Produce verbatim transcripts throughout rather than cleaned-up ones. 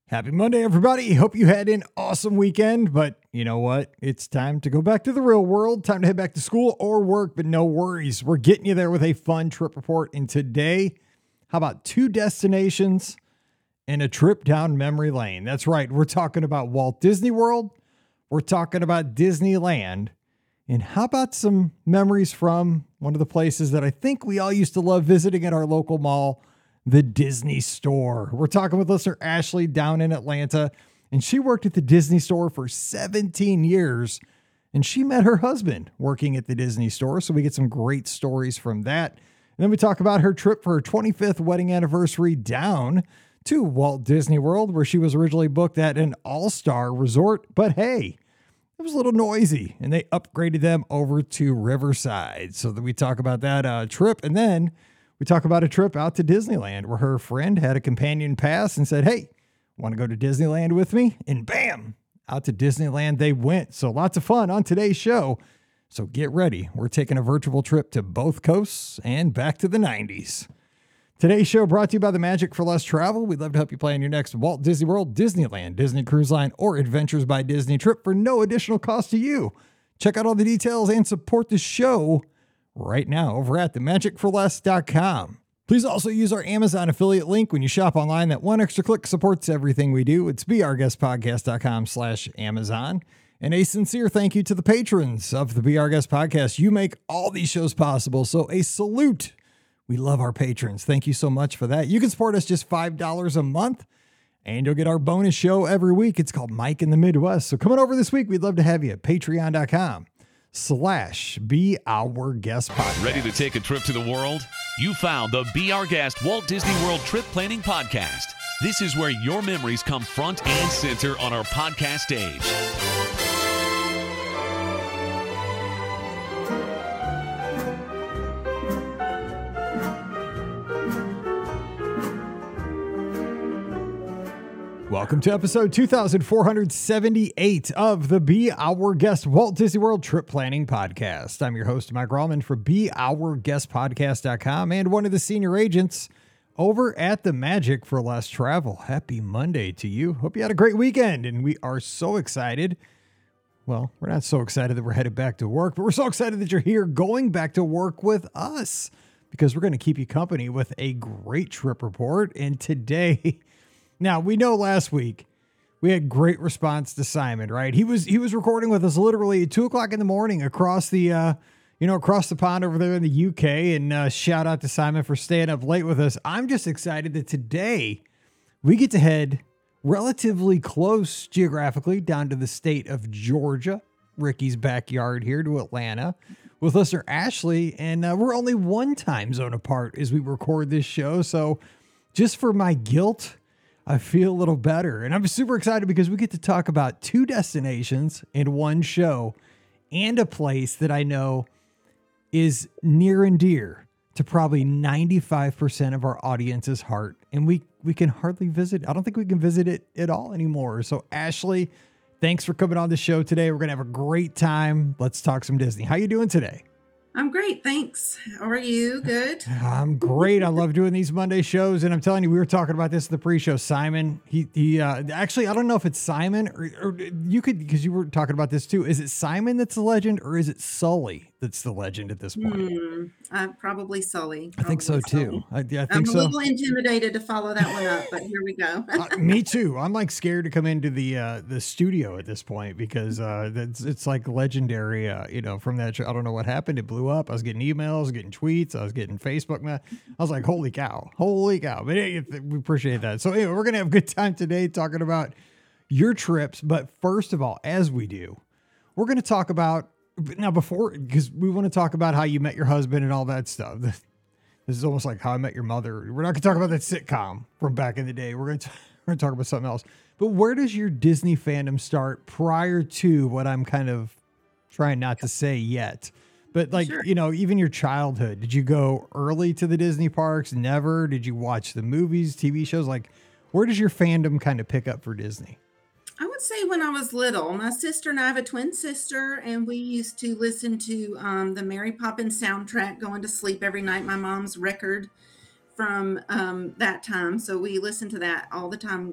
Happy Monday, everybody. Hope you had an awesome weekend, but you know what? It's time to go back to the real world. Time to head back to school or work, but no worries. We're getting you there with a fun trip report. And today, how about two destinations and a trip down memory lane? That's right. We're talking about Walt Disney World. We're talking about Disneyland. And how about some memories from one of the places that I think we all used to love visiting at our local mall, the Disney Store. We're talking with listener Ashley down in Atlanta, and she worked at the Disney Store for seventeen years, and she met her husband working at the Disney Store. So we get some great stories from that. And then we talk about her trip for her twenty-fifth wedding anniversary down to Walt Disney World, where she was originally booked at an all-star resort. But hey, it was a little noisy, and they upgraded them over to Riverside. So that we talk about that uh, trip, and then we talk about a trip out to Disneyland where her friend had a companion pass and said, hey, want to go to Disneyland with me? And bam, out to Disneyland they went. So lots of fun on today's show. So get ready. We're taking a virtual trip to both coasts and back to the nineties. Today's show brought to you by the Magic for Less Travel. We'd love to help you plan your next Walt Disney World, Disneyland, Disney Cruise Line, or Adventures by Disney trip for no additional cost to you. Check out all the details and support the show right now over at the magic for less dot com. Please also use our Amazon affiliate link when you shop online. That one extra click supports everything we do. It's be our guest podcast dot com slash Amazon. And a sincere thank you to the patrons of the Be Our Guest Podcast. You make all these shows possible, so a salute. We love our patrons. Thank you so much for that. You can support us just five dollars a month, and you'll get our bonus show every week. It's called Mike in the Midwest. So come on over this week. We'd love to have you at patreon dot com slash Be Our Guest Podcast. Ready to take a trip to the world? You found the Be Our Guest Walt Disney World Trip Planning Podcast. This is where your memories come front and center on our podcast stage. Welcome to episode two thousand four hundred seventy-eight of the Be Our Guest Walt Disney World Trip Planning Podcast. I'm your host, Mike Rallman for be our guest podcast dot com and one of the senior agents over at the Magic for Less Travel. Happy Monday to you. Hope you had a great weekend, and we are so excited. Well, we're not so excited that we're headed back to work, but we're so excited that you're here going back to work with us because we're going to keep you company with a great trip report. And today... Now, we know last week we had great response to Simon, right? He was he was recording with us literally at two o'clock in the morning across the, uh, you know, across the pond over there in the U K. And uh, shout out to Simon for staying up late with us. I'm just excited that today we get to head relatively close geographically down to the state of Georgia, Ricky's backyard here to Atlanta with listener Ashley. And uh, we're only one time zone apart as we record this show. So just for my guilt, I feel a little better, and I'm super excited because we get to talk about two destinations in one show and a place that I know is near and dear to probably ninety-five percent of our audience's heart. And we, we can hardly visit. I don't think we can visit it at all anymore. So Ashley, thanks for coming on the show today. We're going to have a great time. Let's talk some Disney. How you doing today? I'm great, thanks. How are you? Good? I'm great. I love doing these Monday shows, and I'm telling you, we were talking about this in the pre-show. Simon, he he. Uh, actually, I don't know if it's Simon or, or you could, because you were talking about this too. Is it Simon that's the legend, or is it Sully that's the legend at this point? Hmm, uh, probably Sully. I think so Probably too. Sully. I, yeah, I I'm think a so. little intimidated to follow that one up, but here we go. uh, me too. I'm like scared to come into the uh, the studio at this point because uh, it's it's like legendary. Uh, you know, from that show. I don't know what happened. It blew up. I was getting emails. I was getting tweets. I was getting Facebook. I was like, holy cow, holy cow. But hey, we appreciate that. So anyway, we're going to have a good time today talking about your trips. But first of all, as we do, we're going to talk about now before, because we want to talk about how you met your husband and all that stuff. This is almost like How I Met Your Mother. We're not going to talk about that sitcom from back in the day. We're going to, we're going to talk about something else. But where does your Disney fandom start prior to what I'm kind of trying not to say yet? But like, Sure. you know, even your childhood, did you go early to the Disney parks? Never? Did you watch the movies, T V shows? Like, where does your fandom kind of pick up for Disney? I would say when I was little, my sister and I have a twin sister, and we used to listen to um, the Mary Poppins soundtrack going to sleep every night. My mom's record from um, that time. So we listened to that all the time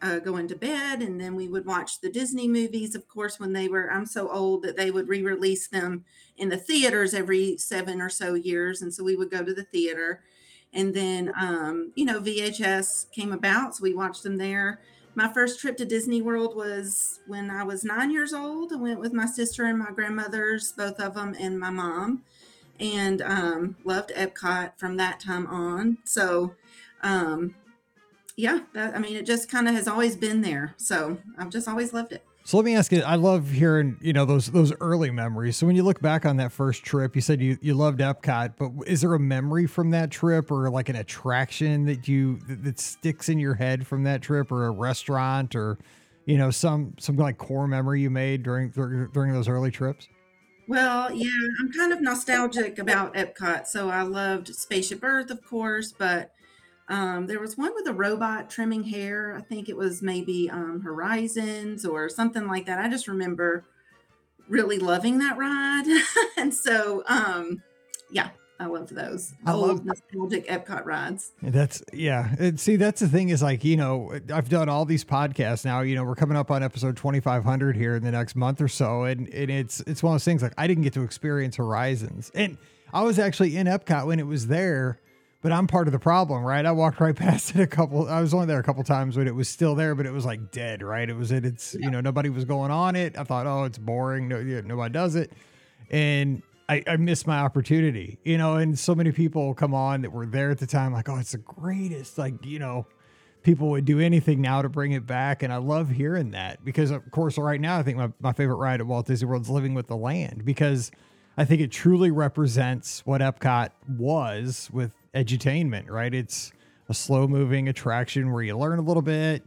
uh, going to bed, and then we would watch the Disney movies, of course, when they were, I'm so old that they would re-release them in the theaters every seven or so years. And so we would go to the theater. And then, um, you know, V H S came about, so we watched them there. My first trip to Disney World was when I was nine years old. I went with my sister and my grandmothers, both of them, and my mom, and um, loved Epcot from that time on. So, um, yeah, that, I mean, it just kind of has always been there. So I've just always loved it. So let me ask you, I love hearing, you know, those, those early memories. So when you look back on that first trip, you said you, you loved Epcot, but is there a memory from that trip or like an attraction that you, that, that sticks in your head from that trip, or a restaurant, or, you know, some, some like core memory you made during, during those early trips? Well, yeah, I'm kind of nostalgic about Epcot. So I loved Spaceship Earth, of course, but Um, there was one with a robot trimming hair. I think it was maybe um, Horizons or something like that. I just remember really loving that ride. And so, um, yeah, I loved those I old love nostalgic Epcot rides. That's yeah. And see, that's the thing is like, you know, I've done all these podcasts now, you know, we're coming up on episode twenty-five hundred here in the next month or so. And, and it's, it's one of those things like I didn't get to experience Horizons, and I was actually in Epcot when it was there. But I'm part of the problem, right? I walked right past it a couple. I was only there a couple times when it was still there, but it was like dead, right? It was it. It's, you know, nobody was going on it. I thought, oh, it's boring. No, yeah, nobody does it. And I, I missed my opportunity, you know, and so many people come on that were there at the time, like, oh, it's the greatest. Like, you know, people would do anything now to bring it back. And I love hearing that because, of course, right now, I think my, my favorite ride at Walt Disney World is Living with the Land, because I think it truly represents what Epcot was with edutainment, right? It's a slow moving attraction where you learn a little bit.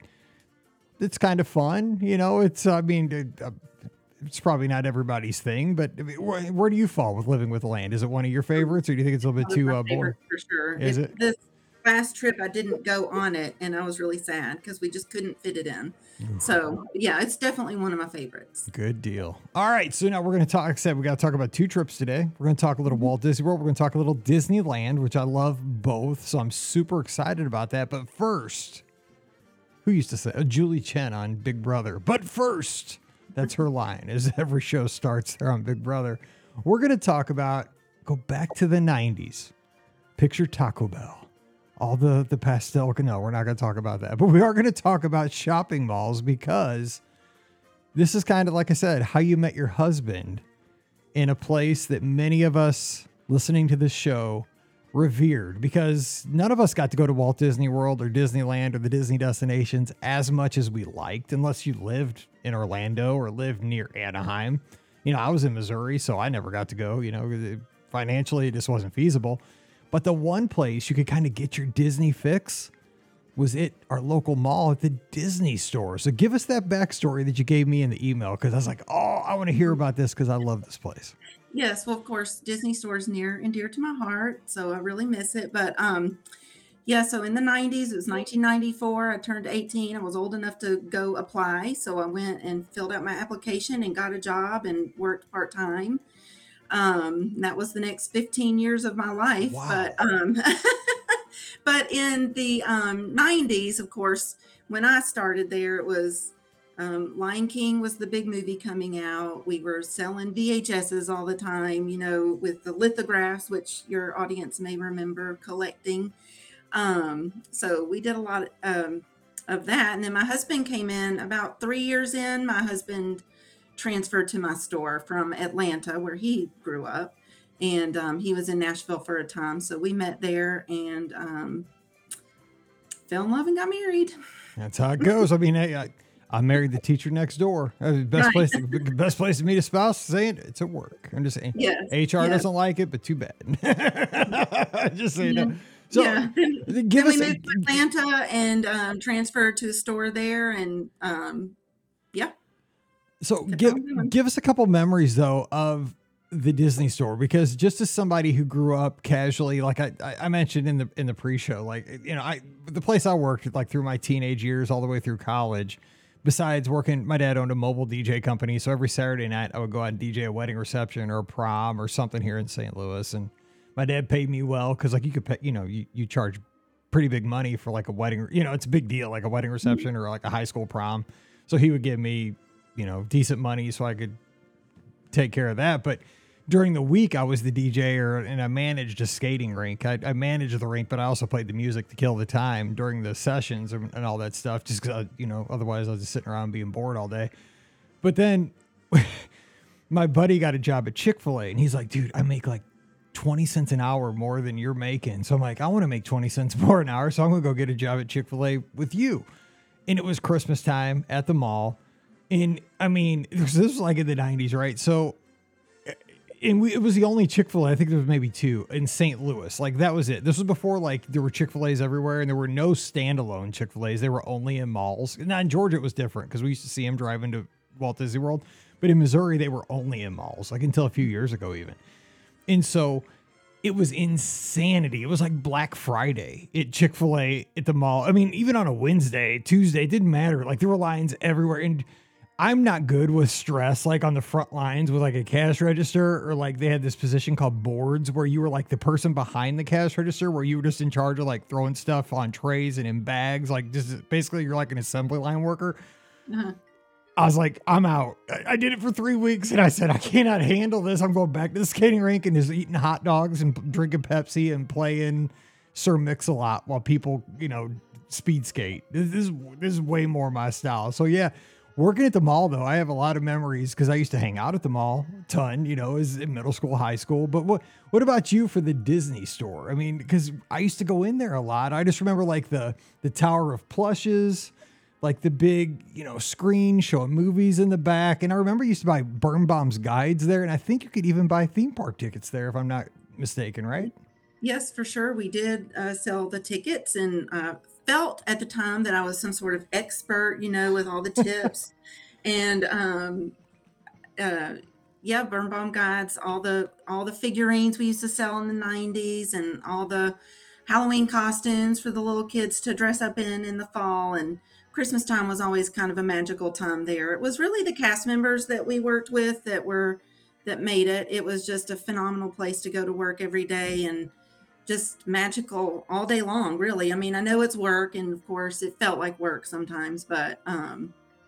It's kind of fun, you know, it's, I mean, it, uh, it's probably not everybody's thing, but I mean, where, where do you fall with Living with the Land? Is it one of your favorites, or do you think it's a little bit That was too my uh, boring? favorite for sure. Is It, it? this last trip, I didn't go on it, and I was really sad because we just couldn't fit it in. So yeah, it's definitely one of my favorites. Good deal. All right. So now we're going to talk, like I said, we got to talk about two trips today. We're going to talk a little Walt Disney World. We're going to talk a little Disneyland, which I love both. So I'm super excited about that. But first, who used to say, oh, Julie Chen on Big Brother. But first, that's her line as every show starts there on Big Brother. We're going to talk about, go back to the nineties. Picture Taco Bell. All the, the pastel, no, we're not going to talk about that, but we are going to talk about shopping malls, because this is kind of, like I said, how you met your husband in a place that many of us listening to this show revered, because none of us got to go to Walt Disney World or Disneyland or the Disney destinations as much as we liked, unless you lived in Orlando or lived near Anaheim. You know, I was in Missouri, so I never got to go, you know, financially, it just wasn't feasible. But the one place you could kind of get your Disney fix was at our local mall at the Disney store. So give us that backstory that you gave me in the email, because I was like, oh, I want to hear about this because I love this place. Yes, well, of course, Disney Store is near and dear to my heart, so I really miss it. But um, yeah, so in the nineties, it was nineteen ninety-four. I turned eighteen. I was old enough to go apply, so I went and filled out my application and got a job and worked part time. Um, that was the next fifteen years of my life. Wow. But um, but in the um, nineties, of course, when I started there, it was um, Lion King was the big movie coming out. We were selling V H S's all the time, you know, with the lithographs, which your audience may remember collecting. Um, so we did a lot um, of that. And then my husband came in about three years in. My husband transferred to my store from Atlanta, where he grew up, and um, he was in Nashville for a time. So we met there and um, fell in love and got married. That's how it goes. I mean, I, I married the teacher next door. Uh, Best Right. place, to, best place to meet a spouse. Saying it's at work. I'm just saying. Yes, H R yes. doesn't like it, but too bad. Just so you know. Yeah. So yeah. Then, give then us. we A, moved to Atlanta and um, transferred to a store there. And um, yeah. so kept give on going. give us a couple memories though of the Disney store, because just as somebody who grew up casually, like I, I I mentioned in the in the pre-show, like, you know, I the place I worked like through my teenage years all the way through college. Besides working, my dad owned a mobile D J company, so every Saturday night I would go out and D J a wedding reception or a prom or something here in Saint Louis. And my dad paid me well because, like, you could pay, you know, you, you charge pretty big money for like a wedding. You know, it's a big deal, like a wedding reception or like a high school prom. So he would give me, you know, decent money so I could take care of that. But during the week, I was the D J or, and I managed a skating rink. I, I managed the rink, but I also played the music to kill the time during the sessions and, and all that stuff. Just because, you know, otherwise I was just sitting around being bored all day. But then my buddy got a job at Chick-fil-A and he's like, dude, I make like twenty cents an hour more than you're making. So I'm like, I want to make twenty cents more an hour. So I'm going to go get a job at Chick-fil-A with you. And it was Christmas time at the mall. And I mean, this was like in the nineties, right? So, and we, it was the only Chick-fil-A, I think there was maybe two in Saint Louis. Like that was it. This was before like there were Chick-fil-A's everywhere and there were no standalone Chick-fil-A's. They were only in malls. Now in Georgia, it was different because we used to see them driving to Walt Disney World. But in Missouri, they were only in malls, like until a few years ago even. And so it was insanity. It was like Black Friday at Chick-fil-A at the mall. I mean, even on a Wednesday, Tuesday, it didn't matter. Like there were lines everywhere. And I'm not good with stress, like on the front lines with like a cash register, or like they had this position called boards where you were like the person behind the cash register, where you were just in charge of like throwing stuff on trays and in bags. Like just basically you're like an assembly line worker. Uh-huh. I was like, I'm out. I did it for three weeks and I said, I cannot handle this. I'm going back to the skating rink and just eating hot dogs and drinking Pepsi and playing Sir Mix-a-Lot while people, you know, speed skate. This is, this is way more my style. So yeah, working at the mall though, I have a lot of memories because I used to hang out at the mall a ton, you know, as in middle school, high school. But what, what about you for the Disney store? I mean, because I used to go in there a lot. I just remember like the, the Tower of Plushes, like the big, you know, screen showing movies in the back. And I remember I used to buy Birnbaum's guides there. And I think you could even buy theme park tickets there, if I'm not mistaken, right? Yes, for sure. We did uh, sell the tickets and uh, felt at the time that I was some sort of expert, you know, with all the tips. and um, uh, yeah, Birnbaum guides, all the all the figurines we used to sell in the nineties and all the Halloween costumes for the little kids to dress up in in the fall. And Christmas time was always kind of a magical time there. It was really the cast members that we worked with that were that made it. It was just a phenomenal place to go to work every day and just magical all day long, really. I mean, I know it's work and of course it felt like work sometimes, but um,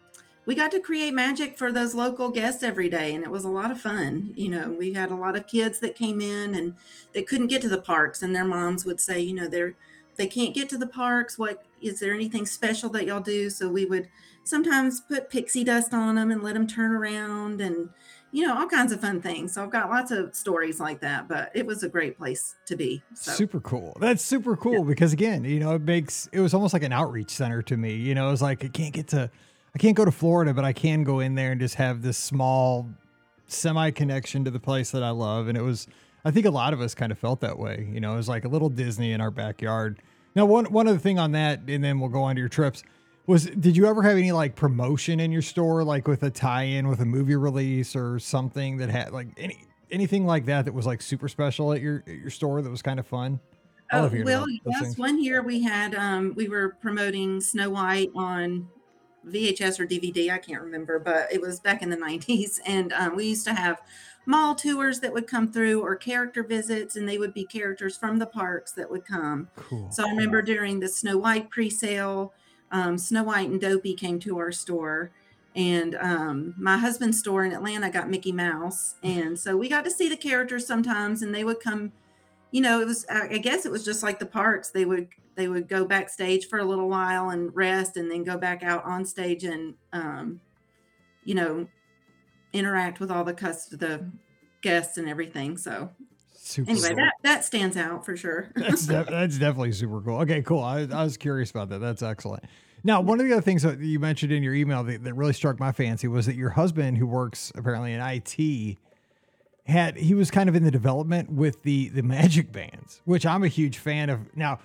we got to create magic for those local guests every day. And it was a lot of fun. You know, we had a lot of kids that came in and they couldn't get to the parks and their moms would say, you know, they're they can't get to the parks. What is there anything special that y'all do? So we would sometimes put pixie dust on them and let them turn around and, you know, all kinds of fun things. So I've got lots of stories like that, but it was a great place to be. So. Super cool. That's super cool yeah. Because again, you know, it makes, it was almost like an outreach center to me. You know, it was like, I can't get to, I can't go to Florida, but I can go in there and just have this small semi connection to the place that I love. And it was, I think a lot of us kind of felt that way. You know, it was like a little Disney in our backyard. Now, one one other thing on that, and then we'll go on to your trips, was did you ever have any like promotion in your store, like with a tie-in with a movie release or something that had like any anything like that that was like super special at your at your store that was kind of fun? Oh, well, yes. Things. One year we had, um, we were promoting Snow White on V H S or D V D. I can't remember, but it was back in the nineties. And um, we used to have mall tours that would come through or character visits, and they would be characters from the parks that would come. Cool. So I remember during the Snow White pre-sale, um, Snow White and Dopey came to our store, and um, my husband's store in Atlanta got Mickey Mouse. And so we got to see the characters sometimes, and they would come, you know, it was, I guess it was just like the parks. They would, they would go backstage for a little while and rest and then go back out on stage and, um, you know, interact with all the cust- the guests and everything. So super anyway, cool. that that stands out for sure. that's, de- that's definitely super cool. Okay, cool. I, I was curious about that. That's excellent. Now, one of the other things that you mentioned in your email that, that really struck my fancy was that your husband, who works apparently in I T, had he was kind of in the development with the the Magic Bands, which I'm a huge fan of. Now,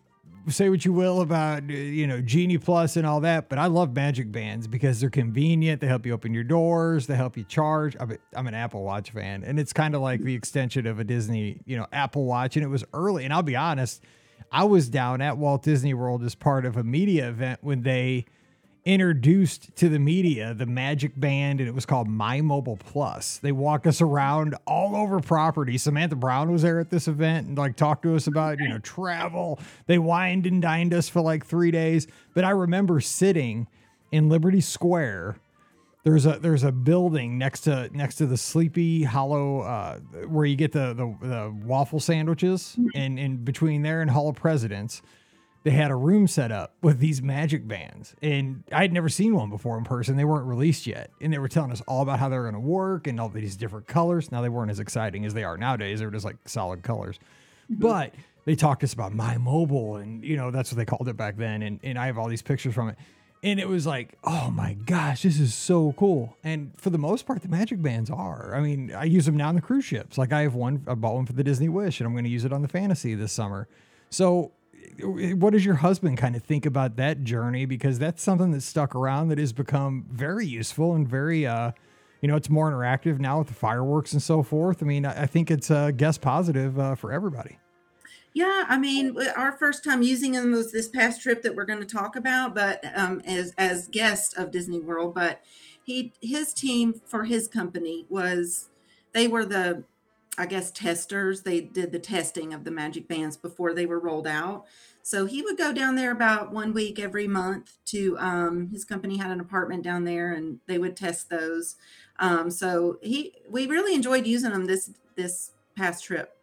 say what you will about, you know, Genie Plus and all that, but I love Magic Bands because they're convenient. They help you open your doors. They help you charge. I'm, a, I'm an Apple Watch fan, and it's kind of like the extension of a Disney, you know, Apple Watch. And it was early. And I'll be honest, I was down at Walt Disney World as part of a media event when they introduced to the media the Magic Band, and it was called My Mobile Plus. They walk us around all over property. Samantha Brown was there at this event and like talked to us about, you know, travel. They wined and dined us for like three days. But I remember sitting in Liberty Square. There's a there's a building next to next to the Sleepy Hollow uh, where you get the, the the waffle sandwiches, and in between there and Hall of Presidents. They had a room set up with these Magic Bands, and I'd never seen one before in person. They weren't released yet, and they were telling us all about how they were going to work and all these different colors. Now, they weren't as exciting as they are nowadays. They were just like solid colors, mm-hmm. but they talked to us about My Mobile, and you know, that's what they called it back then. And, and I have all these pictures from it, and it was like, oh my gosh, this is so cool. And for the most part, the Magic Bands are, I mean, I use them now on the cruise ships. Like I have one, I bought one for the Disney Wish, and I'm going to use it on the Fantasy this summer. So what does your husband kind of think about that journey? Because that's something that's stuck around that has become very useful and very, uh, you know, it's more interactive now with the fireworks and so forth. I mean, I think it's a guest positive uh, for everybody. Yeah, I mean, our first time using them was this past trip that we're going to talk about, but um, as as guest of Disney World. But he his team for his company was, they were the, I guess, testers. They did the testing of the Magic Bands before they were rolled out. So he would go down there about one week every month to, um, his company had an apartment down there, and they would test those. Um, so he, we really enjoyed using them this, this past trip.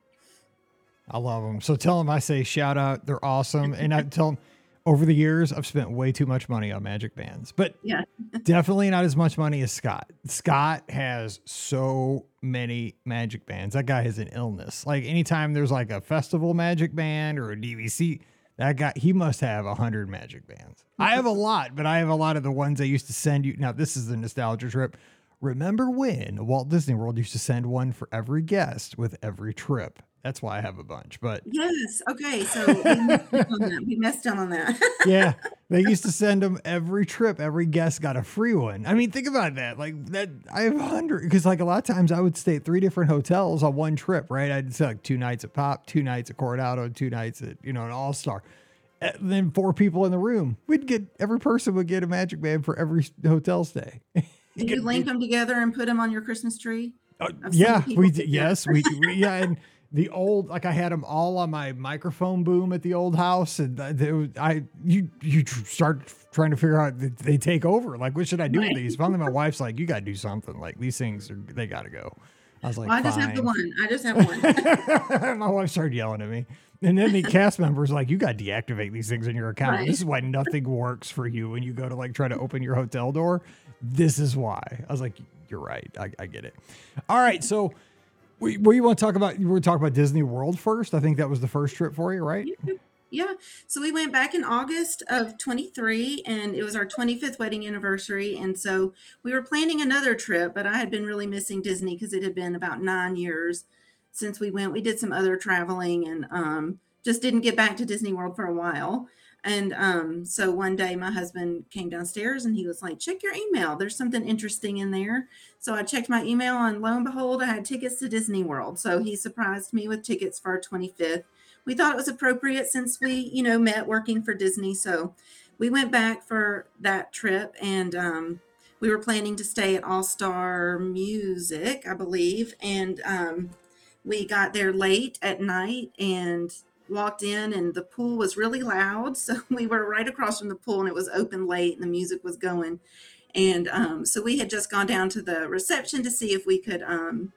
I love them. So tell them I say shout out. They're awesome. And I tell them over the years, I've spent way too much money on Magic Bands, but yeah, definitely not as much money as Scott. Scott has so many Magic Bands. That guy has an illness. Like anytime there's like a festival Magic Band or a D V C, that guy, he must have a hundred Magic Bands. I have a lot, but I have a lot of the ones they used to send you. Now this is the nostalgia trip. Remember when Walt Disney World used to send one for every guest with every trip? That's why I have a bunch, but yes. Okay. So we messed on that. We messed down on that. Yeah. They used to send them every trip. Every guest got a free one. I mean, think about that. Like that, I have a hundred, because like a lot of times I would stay at three different hotels on one trip, right? I'd say like two nights at Pop, two nights at Coronado, two nights at, you know, an All-Star. And then four people in the room. We'd get, every person would get a Magic Band for every hotel stay. Did you link them together and put them on your Christmas tree? Uh, yeah, we did. Yes, we, we, yeah. And the old, like I had them all on my microphone boom at the old house. And they, I, you, you start trying to figure out, they take over. Like, what should I do right. with these? Finally, my wife's like, you got to do something. Like these things are, they got to go. I was like, well, I just fine. have the one. I just have one. My wife started yelling at me. And then the cast members like, you got to deactivate these things in your account. Right. This is why nothing works for you when you go to like try to open your hotel door. This is why. I was like, you're right. I, I get it. All right. So we, what you want to talk about? You were talking about Disney World first. I think that was the first trip for you, right? Yeah. Yeah. So we went back in August of twenty-three, and it was our twenty-fifth wedding anniversary. And so we were planning another trip, but I had been really missing Disney because it had been about nine years since we went. We did some other traveling and um, just didn't get back to Disney World for a while. And um, so one day my husband came downstairs and he was like, check your email. There's something interesting in there. So I checked my email, and lo and behold, I had tickets to Disney World. So he surprised me with tickets for our twenty-fifth. We thought it was appropriate since we, you know, met working for Disney. So we went back for that trip, and um, we were planning to stay at All Star Music, I believe. And um, we got there late at night and walked in, and the pool was really loud. So we were right across from the pool, and it was open late, and the music was going. And um, so we had just gone down to the reception to see if we could um,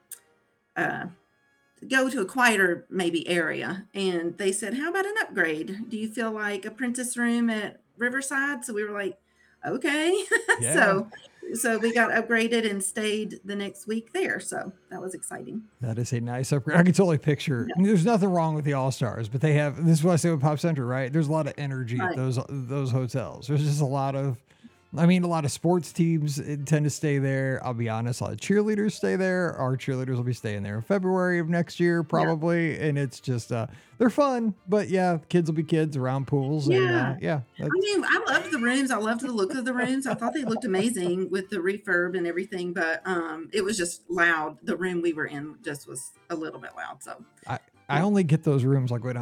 uh, go to a quieter maybe area. And they said, how about an upgrade? Do you feel like a princess room at Riverside? So we were like, okay. Yeah. so so we got upgraded and stayed the next week there. So that was exciting. That is a nice upgrade. I can totally picture. Yeah. I mean, there's nothing wrong with the All-Stars, but they have, this is what I say with Pop Century, right? There's a lot of energy right. at those those hotels. There's just a lot of, I mean, a lot of sports teams tend to stay there. I'll be honest, a lot of cheerleaders stay there. Our cheerleaders will be staying there in February of next year, probably. Yeah. And it's just, uh, they're fun. But yeah, kids will be kids around pools. Yeah. And, uh, yeah. I mean, I loved the rooms. I loved the look of the rooms. I thought they looked amazing with the refurb and everything. But um, it was just loud. The room we were in just was a little bit loud. So I, I only get those rooms like when I'm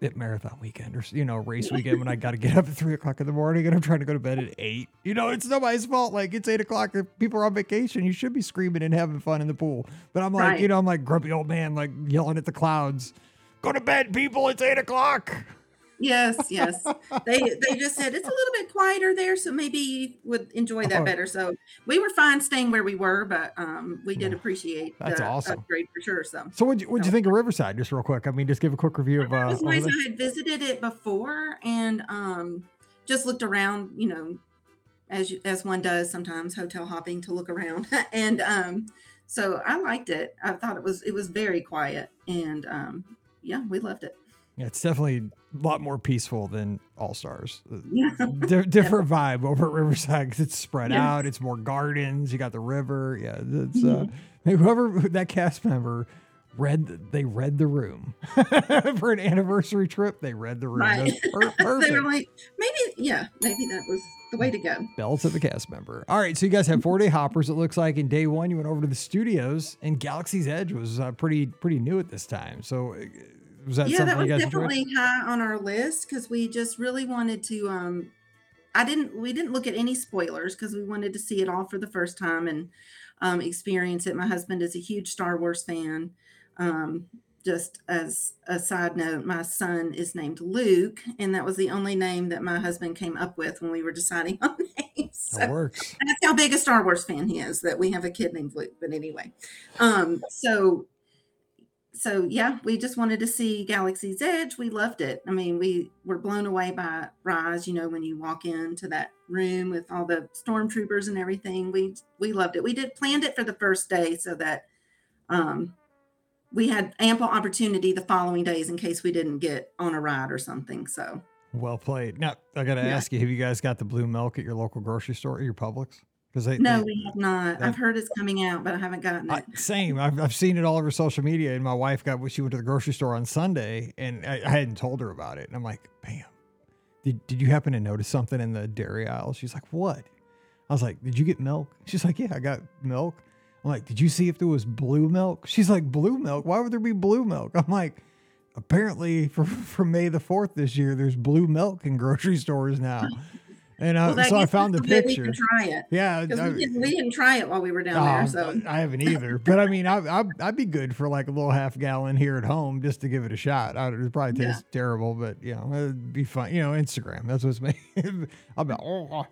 at marathon weekend or, you know, race weekend when I got to get up at three o'clock in the morning and I'm trying to go to bed at eight. You know, it's nobody's fault. Like, it's eight o'clock. If people are on vacation, you should be screaming and having fun in the pool. But I'm like, Right. you know, I'm like grumpy old man, like yelling at the clouds. Go to bed, people. It's eight o'clock. Yes, yes. They they just said it's a little bit quieter there, so maybe you would enjoy that Oh. better. So we were fine staying where we were, but um, we did Yeah. appreciate That's the awesome. upgrade for sure. So So what'd you, what'd you think of Riverside, just real quick? I mean, just give a quick review of, it uh, was of nice. it. I had visited it before and um, just looked around, you know, as you, as one does sometimes, hotel hopping to look around. and um, so I liked it. I thought it was it was very quiet, and um, yeah, we loved it. Yeah, it's definitely a lot more peaceful than All Stars. Yeah. Di- different vibe over at Riverside because it's spread Yes. out. It's more gardens. You got the river. Yeah, it's uh, Mhm. whoever that cast member read. They read the room for an anniversary trip. They read the room. Right. That's per- They perfect. were like, maybe, yeah, maybe that was the way to go. Bell to the cast member. All right, so you guys have four day hoppers. It looks like in day one you went over to the studios, and Galaxy's Edge was uh, pretty pretty new at this time. So uh, was that Yeah, something that was you guys enjoyed? definitely high on our list because we just really wanted to. Um, I didn't. We didn't look at any spoilers because we wanted to see it all for the first time and um, experience it. My husband is a huge Star Wars fan. Um, just as a side note, my son is named Luke, and that was the only name that my husband came up with when we were deciding on names. That So works. that's how big a Star Wars fan he is. That we have a kid named Luke. But anyway, um, so. So yeah, we just wanted to see Galaxy's Edge. We loved it. I mean, we were blown away by Rise. You know, when you walk into that room with all the stormtroopers and everything, we we loved it. We did planned it for the first day so that um, we had ample opportunity the following days in case we didn't get on a ride or something. So Well played. Now I got to yeah, ask you: have you guys got the blue milk at your local grocery store, at your Publix? Because they, no, they we have not. that I've heard it's coming out, but I haven't gotten I, it. same. I've I've seen it all over social media, and my wife got when she went to the grocery store on Sunday, and I, I hadn't told her about it, and I'm like, bam. Did Did you happen to notice something in the dairy aisle? She's like, what? I was like, did you get milk? She's like, yeah, I got milk. I'm like, did you see if there was blue milk? She's like, blue milk? Why would there be blue milk? I'm like, apparently for, for May the fourth this year, there's blue milk in grocery stores now. And uh, Well, that so I gives us found the a way we can picture. try it Yeah. because I- we didn't we didn't try it while we were down there. Oh, So I haven't either. But I mean, I, I, I'd be good for like a little half gallon here at home just to give it a shot. I, it'd probably yeah, taste terrible, but you know, it'd be fun. You know, Instagram, that's what's made. I'll be, oh.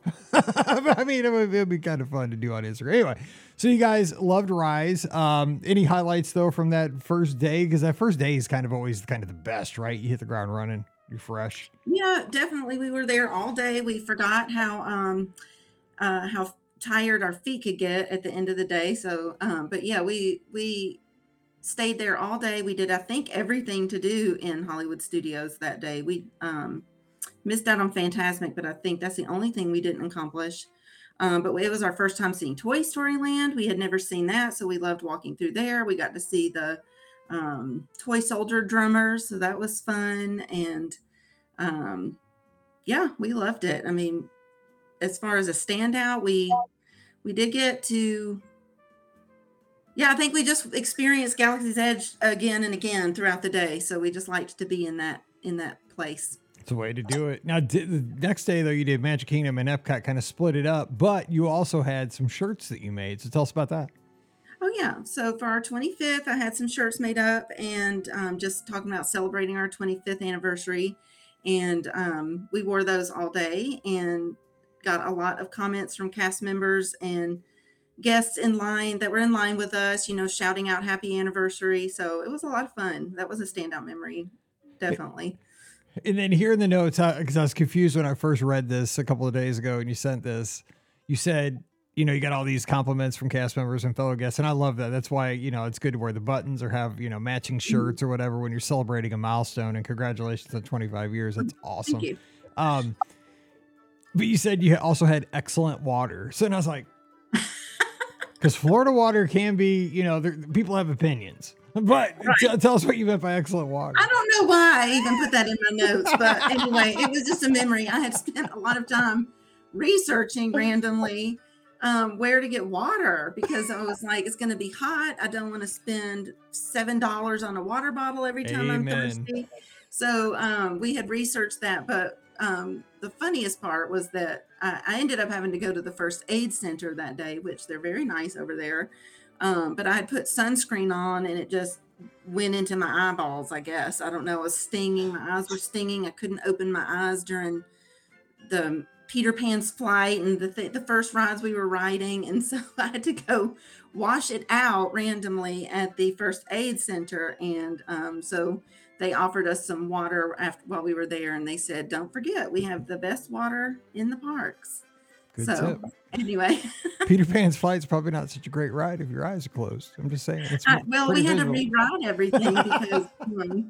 I mean, it would, it'd be kind of fun to do on Instagram. Anyway, so you guys loved Rise. Um, any highlights though from that first day? Because that first day is kind of always kind of the best, right? You hit the ground running, you're fresh. yeah, definitely. We were there all day. We forgot how um uh how tired our feet could get at the end of the day. So um but yeah, we we stayed there all day. We did I think everything to do in Hollywood Studios that day. We um missed out on Fantasmic, but I think that's the only thing we didn't accomplish. Um, but it was our first time seeing Toy Story Land. We had never seen that, so we loved walking through there. We got to see the um, toy soldier drummers, so that was fun. And um, yeah, we loved it. I mean, as far as a standout, we we did get to yeah, I think we just experienced Galaxy's Edge again and again throughout the day. So we just liked to be in that in that place. It's a way to do it. Now, di- the next day, though, you did Magic Kingdom and Epcot kind of split it up, but you also had some shirts that you made. So tell us about that. Oh yeah. So for our twenty-fifth, I had some shirts made up and um, just talking about celebrating our twenty-fifth anniversary. And um, we wore those all day and got a lot of comments from cast members and guests in line that were in line with us, you know, shouting out happy anniversary. So it was a lot of fun. That was a standout memory. Definitely. And then here in the notes, because I, I was confused when I first read this a couple of days ago and you sent this, you said, you know, you got all these compliments from cast members and fellow guests. And I love that. That's why, you know, it's good to wear the buttons or have, you know, matching shirts or whatever when you're celebrating a milestone. And congratulations on twenty-five years. That's awesome. Thank you. Um, but you said you also had excellent water. So then I was like, because Florida water can be, you know, there, people have opinions. But Right. t- tell us what you meant by excellent water. I don't know why I even put that in my notes, but anyway, it was just a memory. I had spent a lot of time researching randomly um, where to get water because I was like, it's going to be hot. I don't want to spend seven dollars on a water bottle every time I'm Amen. thirsty. So um, we had researched that, but um, the funniest part was that I, I ended up having to go to the first aid center that day, which they're very nice over there. Um, but I had put sunscreen on and it just went into my eyeballs, I guess. I don't know. It was stinging. My eyes were stinging. I couldn't open my eyes during the Peter Pan's flight and the th- the first rides we were riding. And so I had to go wash it out randomly at the first aid center. And um, so they offered us some water after while we were there. And they said, don't forget, we have the best water in the parks. Good so tip. Anyway, Peter Pan's flight's probably not such a great ride if your eyes are closed. I'm just saying. It's I, well, we had visual. to rewrite everything because um,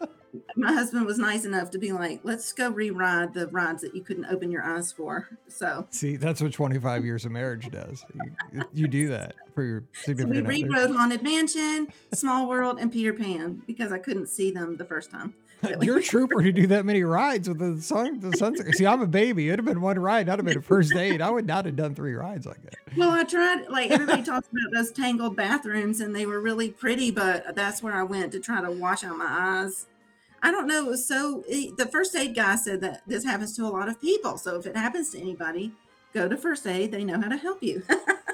my husband was nice enough to be like, let's go rewrite the rides that you couldn't open your eyes for. So see, that's what twenty-five years of marriage does. You, you do that for your significant other. So we rewrote Haunted Mansion, Small World, and Peter Pan because I couldn't see them the first time. You're a trooper to do that many rides with the sun. The sunset. See, I'm a baby. It'd have been one ride. I'd have been a first aid. I would not have done three rides like that. Well, I tried. Like everybody talks about those tangled bathrooms, and they were really pretty, but that's where I went to try to wash out my eyes. I don't know. It was so. The first aid guy said that this happens to a lot of people. So if it happens to anybody, go to first aid. They know how to help you.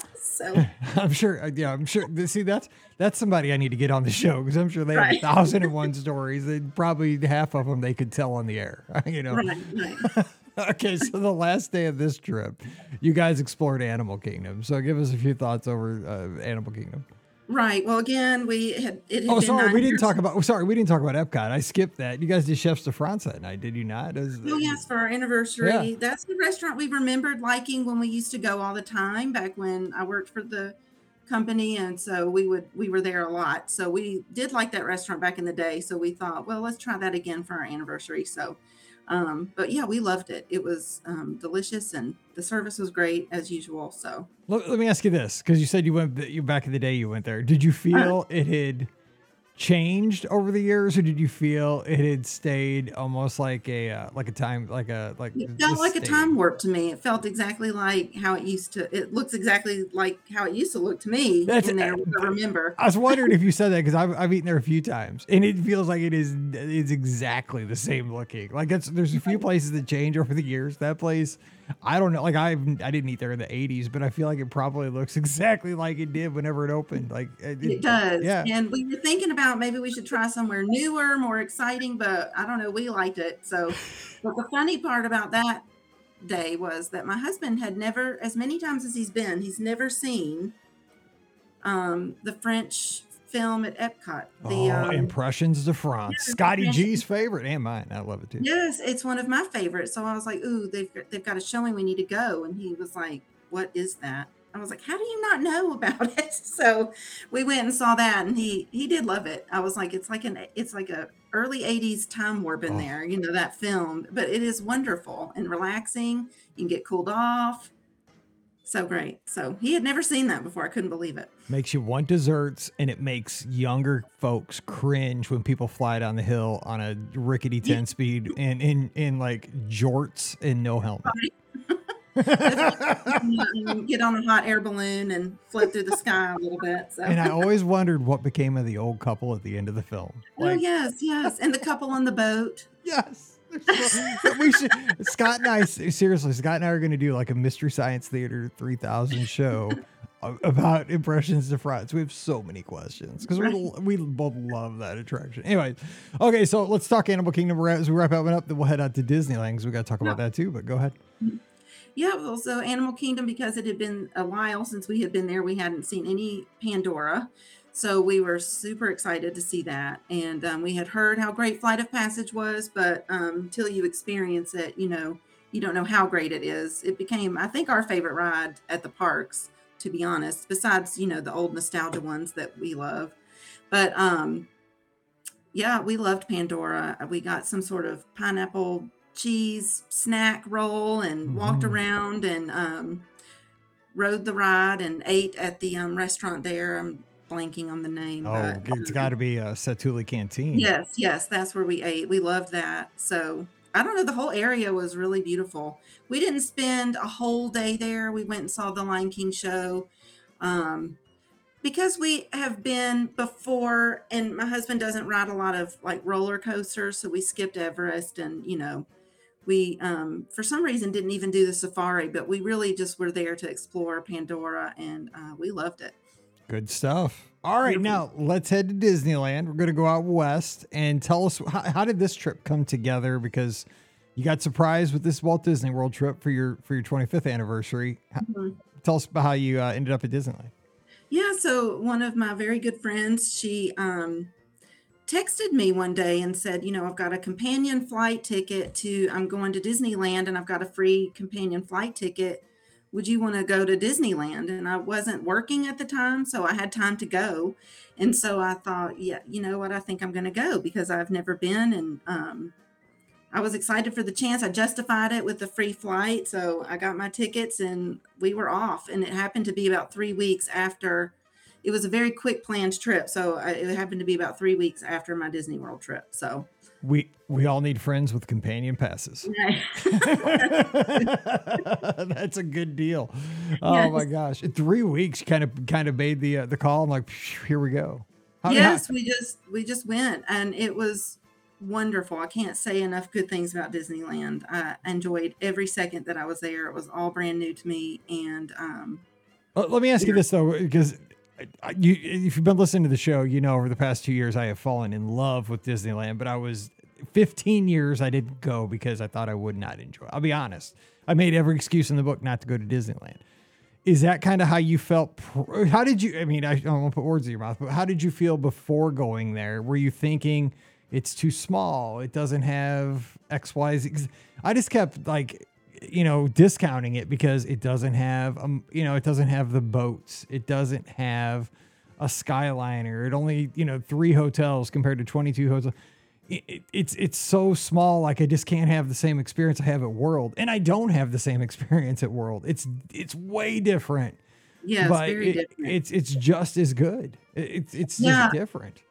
So I'm sure. Yeah, I'm sure. See, that's that's somebody I need to get on the show because I'm sure they right. have a thousand and one stories. They probably half of them they could tell on the air. You know. Right, right. Okay, so the last day of this trip, you guys explored Animal Kingdom. So give us a few thoughts over uh, Animal Kingdom. Right. Well, again, we had. It had oh, been sorry, we didn't years. talk about. Oh, sorry, we didn't talk about Epcot. I skipped that. You guys did Chefs de France that night, did you not? Was, oh yes, for our anniversary. Yeah. That's the restaurant we remembered liking when we used to go all the time back when I worked for the company, and so we would we were there a lot. So we did like that restaurant back in the day. So we thought, well, let's try that again for our anniversary. So. Um, but yeah, we loved it. It was um, delicious and the service was great as usual. So let, let me ask you this, because you said you went you back in the day you went there. Did you feel uh, it had changed over the years, or did you feel it had stayed almost like a uh, like a time like a like it felt like a time warp to me. It felt exactly like how it used to. It looks exactly like how it used to look to me. That's, in there, I remember. I was wondering if you said that because I've I've eaten there a few times, and it feels like it is it's exactly the same looking. Like it's there's a few places that change over the years. That place, I don't know. Like I I didn't eat there in the eighties, but I feel like it probably looks exactly like it did whenever it opened. Like it, it does. Yeah. And we were thinking about maybe we should try somewhere newer, more exciting, but I don't know. We liked it. So, but the funny part about that day was that my husband had never, as many times as he's been, he's never seen um, the French film at Epcot. The, oh, um, Impressions de France. yeah, Scotty Impressions. G's favorite and mine. I love it too. Yes, it's one of my favorites. So I was like, ooh, they've, they've got a showing. We need to go. And he was like, what is that? I was like, how do you not know about it? So we went and saw that, and he he did love it. I was like, it's like an it's like a early eighties time warp in Oh. there, you know, that film. But it is wonderful and relaxing. You can get cooled off. So great. So he had never seen that before. I couldn't believe it. Makes you want desserts, and it makes younger folks cringe when people fly down the hill on a rickety ten speed and in in like jorts and no helmet. And get on a hot air balloon and float through the sky a little bit. So. And I always wondered what became of the old couple at the end of the film. oh yes, yes, and the couple on the boat. Yes. So- we should, Scott and I, seriously, Scott and I are going to do like a Mystery Science Theater three thousand show a- about Impressions de France. We have so many questions because we, we both love that attraction. Anyway, okay, so let's talk Animal Kingdom as we wrap up, then we'll head out to Disneyland because we got to talk about that too, but go ahead. Yeah, well, so Animal Kingdom, because it had been a while since we had been there, we hadn't seen any Pandora. So we were super excited to see that. And um, we had heard how great Flight of Passage was, but um, until you experience it, you know, you don't know how great it is. It became, I think, our favorite ride at the parks, to be honest, besides, you know, the old nostalgia ones that we love. But um, yeah, we loved Pandora. We got some sort of pineapple cheese snack roll and walked Mhm. around and um, rode the ride and ate at the um, restaurant there. I'm blanking on the name. Oh, but, it's um, got to be a Satuli Canteen. yes, yes, that's where we ate. We loved that. So I don't know, the whole area was really beautiful. We didn't spend a whole day there. We went and saw the Lion King show. Um, because we have been before, and my husband doesn't ride a lot of like roller coasters, so we skipped Everest, and you know, we um, for some reason didn't even do the safari, but we really just were there to explore Pandora, and uh, we loved it. Good stuff. All right, Beautiful. now let's head to Disneyland. We're going to go out west and tell us how, how did this trip come together? Because you got surprised with this Walt Disney World trip for your for your twenty-fifth anniversary. How- Mhm. Tell us about how you uh, ended up at Disneyland. Yeah, so one of my very good friends, she um, texted me one day and said, you know, I've got a companion flight ticket to, I'm going to Disneyland and I've got a free companion flight ticket. Would you want to go to Disneyland? And I wasn't working at the time, so I had time to go. And so I thought, yeah, you know what, I think I'm going to go because I've never been. And um, I was excited for the chance. I justified it with the free flight. So I got my tickets and we were off. And it happened to be about three weeks after. It was a very quick planned trip. So I, it happened to be about three weeks after my Disney World trip. So We we all need friends with companion passes. yeah. That's a good deal. Oh Yes. my gosh, in three weeks, kind of kind of made the uh, the call. I'm like, "Phew, here we go. How- Yes, we just we just went and it was wonderful. I can't say enough good things about Disneyland. I enjoyed every second that I was there. It was all brand new to me. And um, Uh, Let me ask you this though, because I- you, if you've been listening to the show, you know over the past two years I have fallen in love with Disneyland. But I was fifteen years I didn't go because I thought I would not enjoy it. I'll be honest. I made every excuse in the book not to go to Disneyland. Is that kind of how you felt? Pr- How did you? I mean, I don't want to put words in your mouth, but how did you feel before going there? Were you thinking it's too small? It doesn't have X, Y, Z. 'Cause I just kept like, you know, discounting it because it doesn't have, um, you know, it doesn't have the boats. It doesn't have a Skyliner. It only, you know, three hotels compared to twenty-two hotels. It, it, it's it's so small. Like I just can't have the same experience I have at World, and I don't have the same experience at World. It's it's way different, yeah, it's but very it, different. it's it's just as good. It, it's it's just Yeah. different.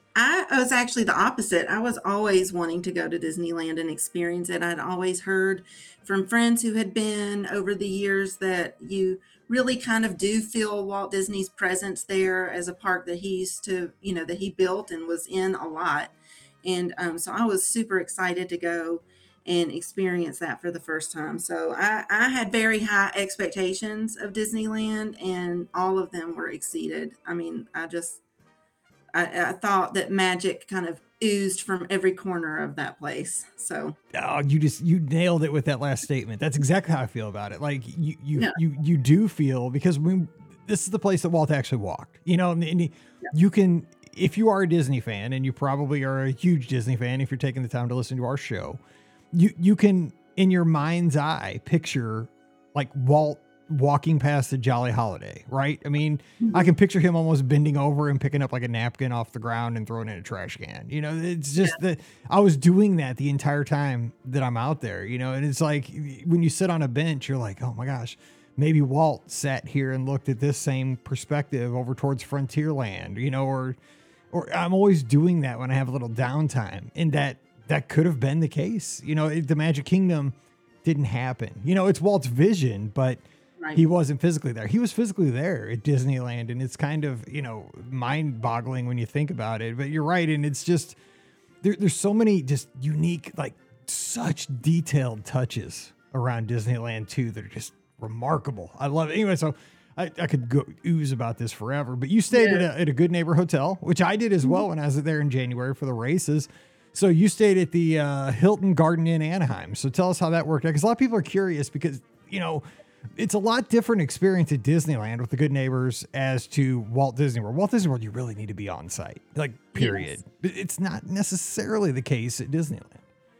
I was actually the opposite. I was always wanting to go to Disneyland and experience it. I'd always heard from friends who had been over the years that you really kind of do feel Walt Disney's presence there as a park that he used to, you know, that he built and was in a lot. And um, so I was super excited to go and experience that for the first time. So I, I had very high expectations of Disneyland, and all of them were exceeded. I mean, I just I, I thought that magic kind of oozed from every corner of that place. So Oh, you just you nailed it with that last statement. That's exactly how I feel about it. Like you you Yeah. you you do feel because we this is the place that Walt actually walked. You know, and, and he- you can if you are a Disney fan, and you probably are a huge Disney fan if you're taking the time to listen to our show, you you can in your mind's eye picture like Walt walking past the Jolly Holiday, right? I mean, I can picture him almost bending over and picking up like a napkin off the ground and throwing it in a trash can. You know, it's just that I was doing that the entire time that I'm out there, you know, and it's like when you sit on a bench, you're like, oh my gosh, maybe Walt sat here and looked at this same perspective over towards Frontierland, you know, or, or I'm always doing that when I have a little downtime, and that, that could have been the case. You know, it, the Magic Kingdom didn't happen. You know, it's Walt's vision, but right. he wasn't physically there. He was physically there at Disneyland, and it's kind of, you know, mind-boggling when you think about it. But you're right, and it's just there, there's so many just unique, like such detailed touches around Disneyland too that are just remarkable. I love it. Anyway, so I, I could go ooze about this forever. But you stayed at, a, at a Good Neighbor Hotel, which I did as well when I was there in January for the races. So you stayed at the uh, Hilton Garden Inn Anaheim. So tell us how that worked out, because a lot of people are curious because, you know, it's a lot different experience at Disneyland with the Good Neighbors as to Walt Disney World. Walt Disney World, you really need to be on site, like period. But it's not necessarily the case at Disneyland.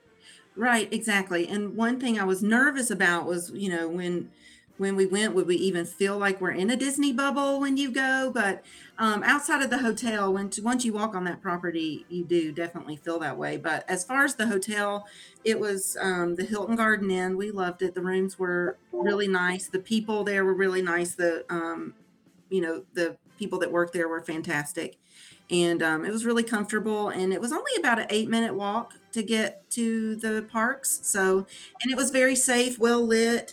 Right, exactly. And one thing I was nervous about was, you know, when when we went, would we even feel like we're in a Disney bubble when you go? But um, outside of the hotel, when once you walk on that property, you do definitely feel that way. But as far as the hotel, it was um, the Hilton Garden Inn. We loved it. The rooms were really nice. The people there were really nice. The um, you know, the people that worked there were fantastic. And um, it was really comfortable, and it was only about an eight minute walk to get to the parks. So, and it was very safe, well lit.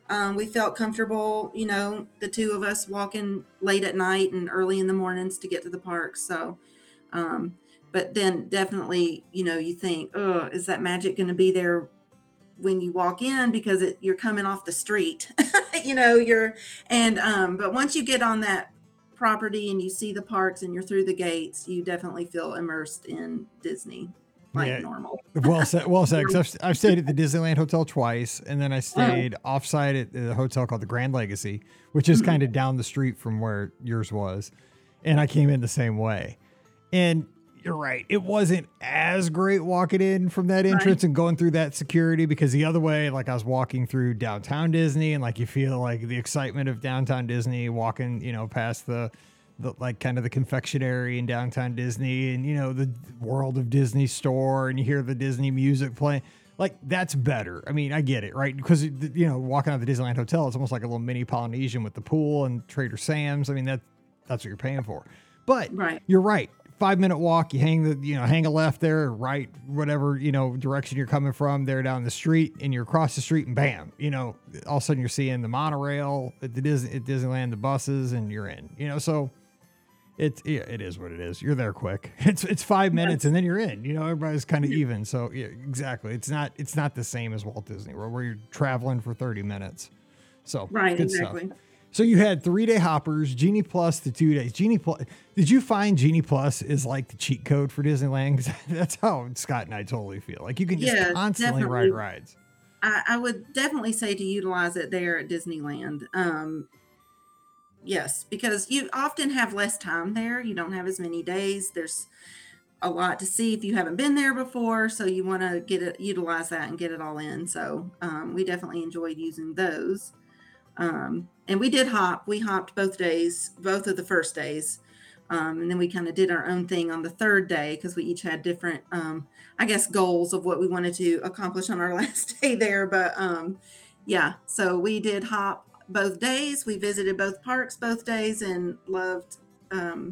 Um, we felt comfortable, you know, the two of us walking late at night and early in the mornings to get to the park. So, um, but then definitely, you know, you think, oh, is that magic going to be there when you walk in, because it, you're coming off the street, you know, you're, and, um, but once you get on that property and you see the parks and you're through the gates, you definitely feel immersed in Disney like Yeah. normal. Well said. Well said. 'Cause I've, I've stayed at the Disneyland Hotel twice, and then I stayed offsite at the hotel called the Grand Legacy, which is kind of down the street from where yours was. And I came in the same way. And you're right. It wasn't as great walking in from that entrance Right. and going through that security, because the other way, like I was walking through downtown Disney, and like you feel like the excitement of downtown Disney, walking, you know, past the, the like kind of the confectionery in downtown Disney, and, you know, the World of Disney store, and you hear the Disney music playing. Like, that's better. I mean, I get it, right? Because, you know, walking out of the Disneyland Hotel, it's almost like a little mini Polynesian with the pool and Trader Sam's. I mean, that that's what you're paying for. But Right. you're right. Five minute walk, you hang the, you know, hang a left there, right, whatever, you know, direction you're coming from there down the street, and you're across the street, and bam, you know, all of a sudden you're seeing the monorail at the Disney, at Disneyland, the buses, and you're in, you know, so it's, yeah, it is what it is. You're there quick. It's, it's five minutes and then you're in, you know, everybody's kind of even. So yeah, exactly. It's not, it's not the same as Walt Disney World, where you're traveling for thirty minutes. So Right. good Exactly. stuff. So you had three day hoppers, Genie Plus, the two days. Genie Plus. Did you find Genie Plus is like the cheat code for Disneyland? 'Cause that's how Scott and I totally feel. Like you can just Yes, constantly definitely. ride rides. I, I would definitely say to utilize it there at Disneyland. Um, yes, because you often have less time there. You don't have as many days. There's a lot to see if you haven't been there before, so you want to get it, utilize that and get it all in. So um, we definitely enjoyed using those. Um, and we did hop. We hopped both days, both of the first days. Um, and then we kind of did our own thing on the third day because we each had different, um, I guess, goals of what we wanted to accomplish on our last day there. But um, yeah, so we did hop both days. We visited both parks both days and loved. Um,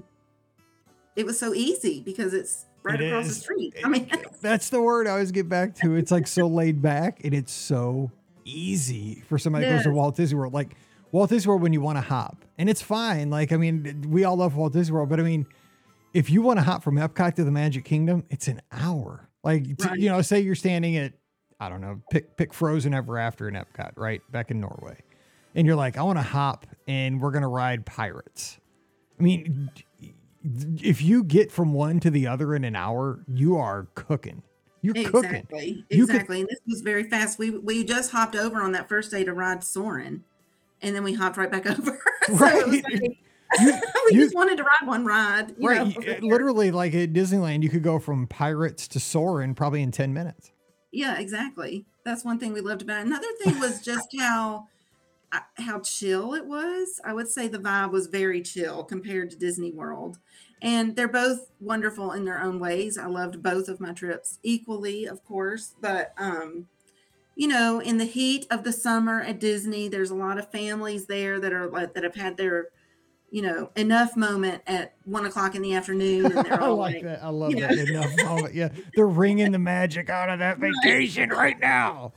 it was so easy because it's right It across the is. street. I mean, That's the word I always get back to. It's like so laid back, and it's so easy for somebody that goes to Yes. Walt Disney World. Like Walt Disney World, when you want to hop, and it's fine. Like, I mean, we all love Walt Disney World, but I mean, if you want to hop from Epcot to the Magic Kingdom, it's an hour. Like, to- Right. you know, say you're standing at, I don't know, pick pick Frozen Ever After in Epcot, right? Back in Norway. And you're like, I want to hop and we're going to ride Pirates. I mean, d- if you get from one to the other in an hour, you are cooking. You're cooking. exactly, You could- exactly. And this was very fast. We we just hopped over on that first day to ride Soarin', and then we hopped right back over. So it was Right. like, You- we you- just wanted to ride one ride. You Right. know, you- before- Literally, like at Disneyland, you could go from Pirates to Soarin' probably in ten minutes. Yeah, exactly. That's one thing we loved about it. Another thing was just how uh, how chill it was. I would say the vibe was very chill compared to Disney World. And they're both wonderful in their own ways. I loved both of my trips equally, of course, but um you know, in the heat of the summer at Disney, there's a lot of families there that are like that have had their, you know, enough moment at one o'clock in the afternoon, and they're I all like like, that. I love you that know. enough moment. Yeah. They're wringing the magic out of that vacation right now.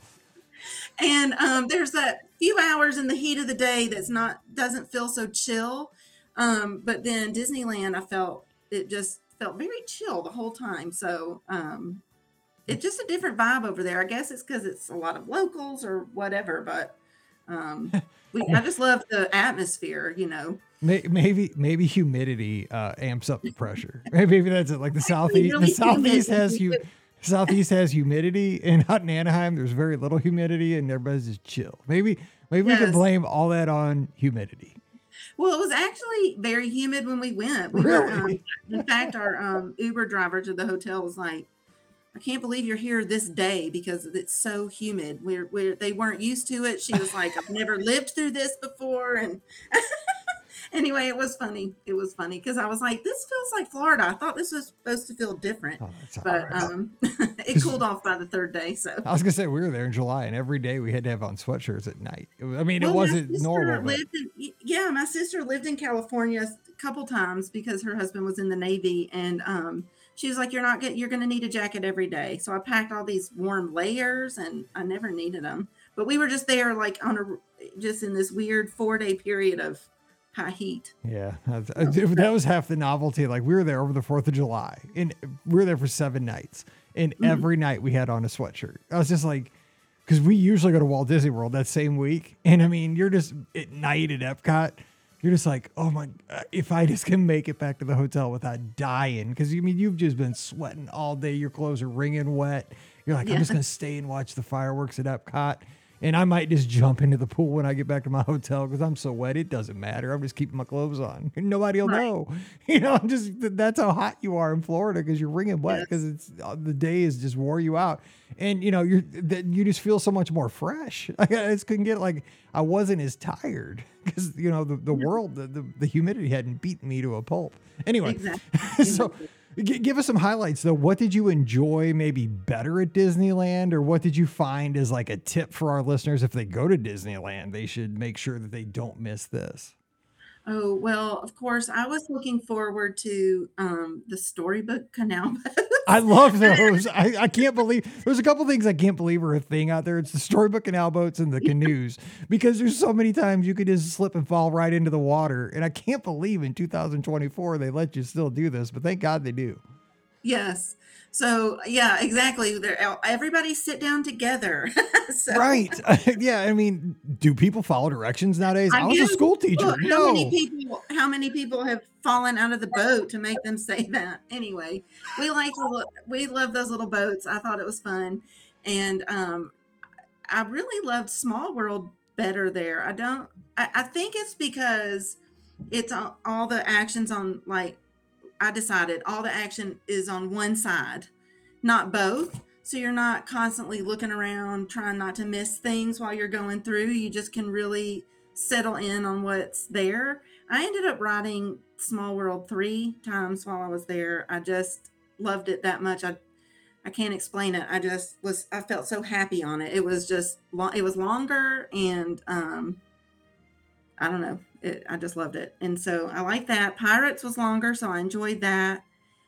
And um, there's that few hours in the heat of the day that's not doesn't feel so chill. Um, but then Disneyland, I felt it just felt very chill the whole time. So um, it's just a different vibe over there. I guess it's because it's a lot of locals or whatever. But um, we, I just love the atmosphere. You know, May- Maybe maybe humidity uh, amps up the pressure. Maybe that's it. Like the southeast, really the southeast humid. has you. Southeast has humidity, and out in Anaheim, there's very little humidity, and everybody's just chill. Maybe maybe we can Yes. blame all that on humidity. Well, it was actually very humid when we went. We were, um, Really? in fact, our um, Uber driver to the hotel was like, "I can't believe you're here this day because it's so humid." We're, we're they weren't used to it. She was like, "I've never lived through this before," and anyway, it was funny. It was funny because I was like, "This feels like Florida. I thought this was supposed to feel different." Oh, that's all But right. um, it cooled off by the third day. So, I was gonna say we were there in July, and every day we had to have on sweatshirts at night. It was, I mean, it Well, my wasn't sister normal, but lived in, y- yeah, my sister lived in California a couple times because her husband was in the Navy, and um, she was like, "You're not get, you're going to need a jacket every day." So I packed all these warm layers, and I never needed them. But we were just there, like on a, just in this weird four day period of high heat. Yeah, that was half the novelty. Like we were there over the fourth of July and we were there for seven nights and mm-hmm. every night we had on a sweatshirt. I was just like, because we usually go to Walt Disney World that same week. And I mean, you're just at night at Epcot. You're just like, oh my, if I just can make it back to the hotel without dying. Because you I mean, you've just been sweating all day. Your clothes are wringing wet. You're like, yeah. I'm just going to stay and watch the fireworks at Epcot. And I might just jump into the pool when I get back to my hotel because I'm so wet. It doesn't matter. I'm just keeping my clothes on. And nobody will right. know. You know, I'm just that's how hot you are in Florida because you're wringing wet because yes. it's the day is just wore you out. And, you know, you're you just feel so much more fresh. I just couldn't get like I wasn't as tired because, you know, the, the world, the, the, the humidity hadn't beaten me to a pulp. Anyway, exactly. so. G- give us some highlights though. What did you enjoy maybe better at Disneyland, or what did you find as like a tip for our listeners if they go to Disneyland, they should make sure that they don't miss this? Oh, well, of course, I was looking forward to um, the Storybook Canal boats. I love those. I, I can't believe there's a couple things I can't believe are a thing out there. It's the Storybook Canal boats and the canoes because there's so many times you could just slip and fall right into the water. And I can't believe in two thousand twenty-four they let you still do this, but thank God they do. Yes. So yeah, exactly. They're, everybody sit down together. so. Right. Yeah. I mean, do people follow directions nowadays? I, I was a school teacher. Well, no. How many people? How many people have fallen out of the boat to make them say that? Anyway, we like to look, we love those little boats. I thought it was fun, and um, I really loved Small World better there. I don't. I, I think it's because it's all, all the actions on like. I decided all the action is on one side, not both. So you're not constantly looking around, trying not to miss things while you're going through. You just can really settle in on what's there. I ended up riding Small World three times while I was there. I just loved it that much. I I can't explain it. I just was, I felt so happy on it. It was just, it was longer and um, I don't know. It, I just loved it. And so I like that. Pirates was longer, so I enjoyed that.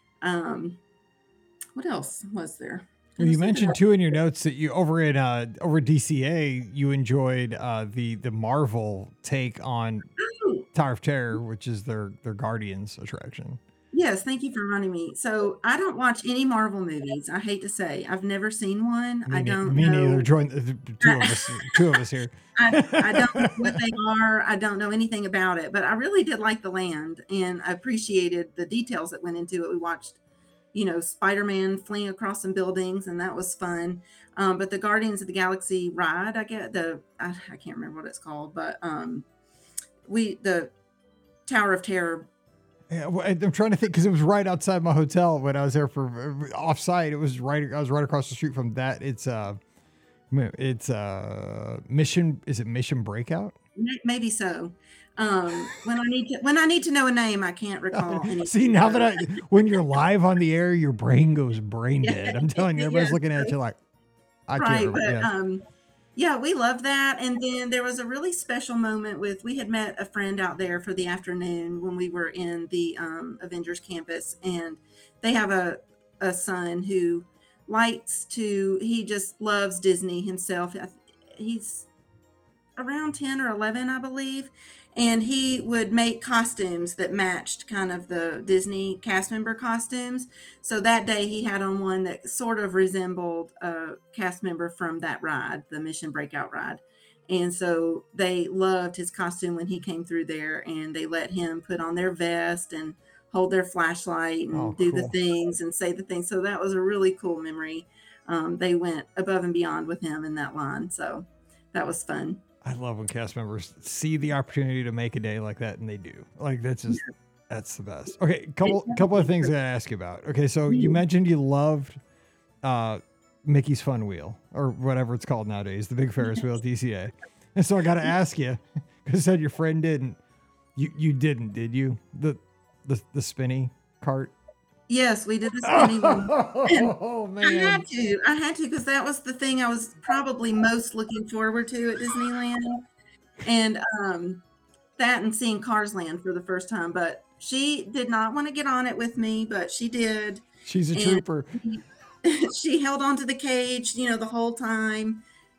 Um, what else was there? Well, you mentioned too in your notes that you over at uh, over D C A you enjoyed uh, the the Marvel take on oh. Tower of Terror, which is their their Guardians attraction. Yes, thank you for reminding me. So I don't watch any Marvel movies. I hate to say, I've never seen one. Me I don't. Me know. neither. Join the two of us. Two of us here. I, I don't know what they are. I don't know anything about it, but I really did like the land and I appreciated the details that went into it. We watched, you know, Spider-Man fling across some buildings, and that was fun. Um, but the Guardians of the Galaxy ride, I get the I, I can't remember what it's called, but um, we the Tower of Terror. Yeah, I'm trying to think because it was right outside my hotel when I was there for off-site. It was right. I was right across the street from that. It's uh, it's uh, Mission. Is it Mission Breakout? Maybe so. Um, when I need to when I need to know a name, I can't recall. See, now that I when you're live on the air, your brain goes brain dead. I'm telling you, everybody's yeah. looking at you like, I right, can't remember. But, yeah. um, yeah, we loved that. And then there was a really special moment with, we had met a friend out there for the afternoon when we were in the um, Avengers campus. And they have a, a son who likes to, he just loves Disney himself. He's around ten or eleven, I believe. And he would make costumes that matched kind of the Disney cast member costumes. So that day he had on one that sort of resembled a cast member from that ride, the Mission Breakout ride. And so they loved his costume when he came through there, and they let him put on their vest and hold their flashlight and oh, do cool. the things and say the things. So that was a really cool memory. Um, they went above and beyond with him in that line. So that was fun. I love when cast members see the opportunity to make a day like that, and they do. Like that's just yeah. that's the best. Okay, couple couple of things I gotta ask you about. Okay, so you mentioned you loved uh, Mickey's Fun Wheel or whatever it's called nowadays, the big Ferris wheel at D C A. And so I gotta ask you, because said your friend didn't. You you didn't, did you? The the the spinny cart. Yes, we did the spinning one. Oh man, I had to. I had to because that was the thing I was probably most looking forward to at Disneyland, and um, that and seeing Cars Land for the first time. But she did not want to get on it with me, but she did. She's a trooper. She, she held on to the cage, you know, the whole time.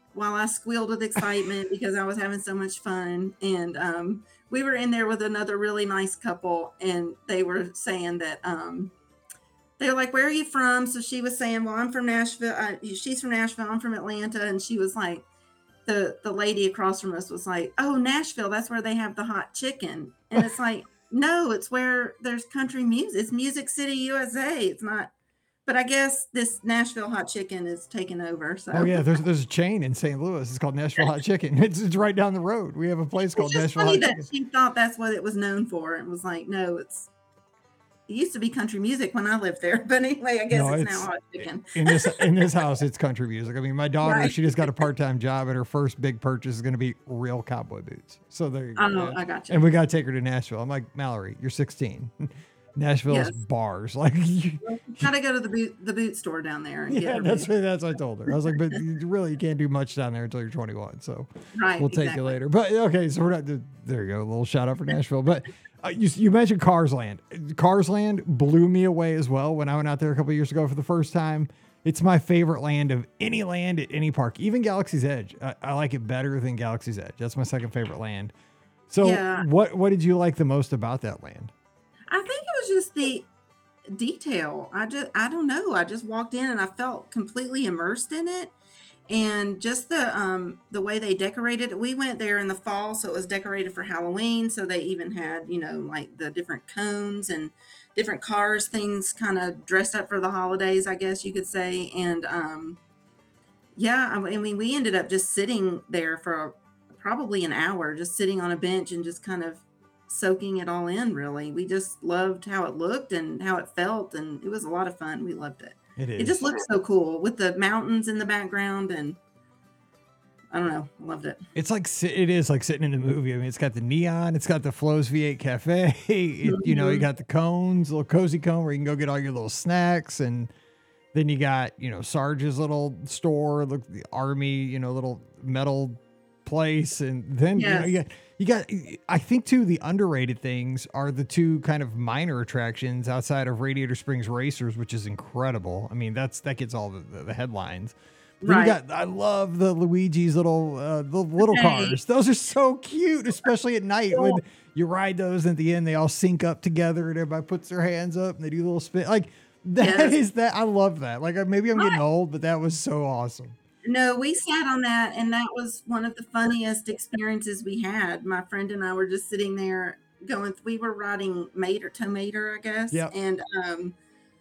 while I squealed with excitement because I was having so much fun. And um, we were in there with another really nice couple, and they were saying that um, they were like, "Where are you from?" So she was saying, "Well, I'm from Nashville." Uh, she's from Nashville. I'm from Atlanta. And she was like, the the lady across from us was like, "Oh, Nashville, that's where they have the hot chicken." And it's like, no, it's where there's country music. It's Music City, U S A. It's not. But I guess this Nashville hot chicken is taking over. So Oh yeah, there's there's a chain in Saint Louis. It's called Nashville Hot Chicken. It's it's right down the road. We have a place it's called just Nashville funny Hot that Chicken. she thought that's what it was known for, and was like, no, it's it used to be country music when I lived there. But anyway, I guess No, it's, it's now hot chicken. in this in this house. It's country music. I mean, my daughter, Right. she just got a part time job, and her first big purchase is going to be real cowboy boots. So there you go. I know, man. I got you. And we got to take her to Nashville. I'm like, Mallory, you're sixteen. Nashville's Yes. bars. Like, you, Gotta go to the boot the boot store down there and get yeah, her that's boots. what that's what I told her. I was like, but you really you can't do much down there until you're twenty-one. So Right. we'll take exactly. you later. But okay, so we're not. There you go. A little shout out for Nashville. But uh, you you mentioned Cars Land. Cars Land blew me away as well when I went out there a couple of years ago for the first time. It's my favorite land of any land at any park, even Galaxy's Edge. I, I like it better than Galaxy's Edge. That's my second favorite land. So Yeah. what what did you like the most about that land? I think it was just the detail. I just I don't know. I just walked in and I felt completely immersed in it. And just the um the way they decorated it. We went there in the fall, so it was decorated for Halloween. So they even had, you know, like the different cones and different cars, things kind of dressed up for the holidays, I guess you could say. And um yeah, I mean, we ended up just sitting there for probably an hour, just sitting on a bench and just kind of soaking it all in, really. We just loved how it looked and how it felt, and it was a lot of fun. We loved it. It It just is. looked so cool with the mountains in the background, and I don't know, loved it. It's like si- it is like sitting in a movie. I mean, it's got the neon, it's got the Flo's V eight Cafe. It, you know, you Mhm. got the cones, little cozy cone where you can go get all your little snacks, and then you got you know Sarge's little store, look the army, you know, little metal place, and then you know Yes. you got you got. I think too the underrated things are the two kind of minor attractions outside of Radiator Springs Racers, which is incredible. I mean, that's that gets all the, the, the headlines. Then Right. you got, I love the Luigi's little, uh, the little Hey. cars. Those are so cute, especially at night when you ride those. And at the end, they all sync up together, and everybody puts their hands up and they do a little spin. Like that is Yes. that. I love that. Like uh, maybe I'm getting Right. old, but that was so awesome. No, we sat on that, and that was one of the funniest experiences we had. My friend and I were just sitting there going, we were riding Mater, Tomater, I guess. Yep. And um,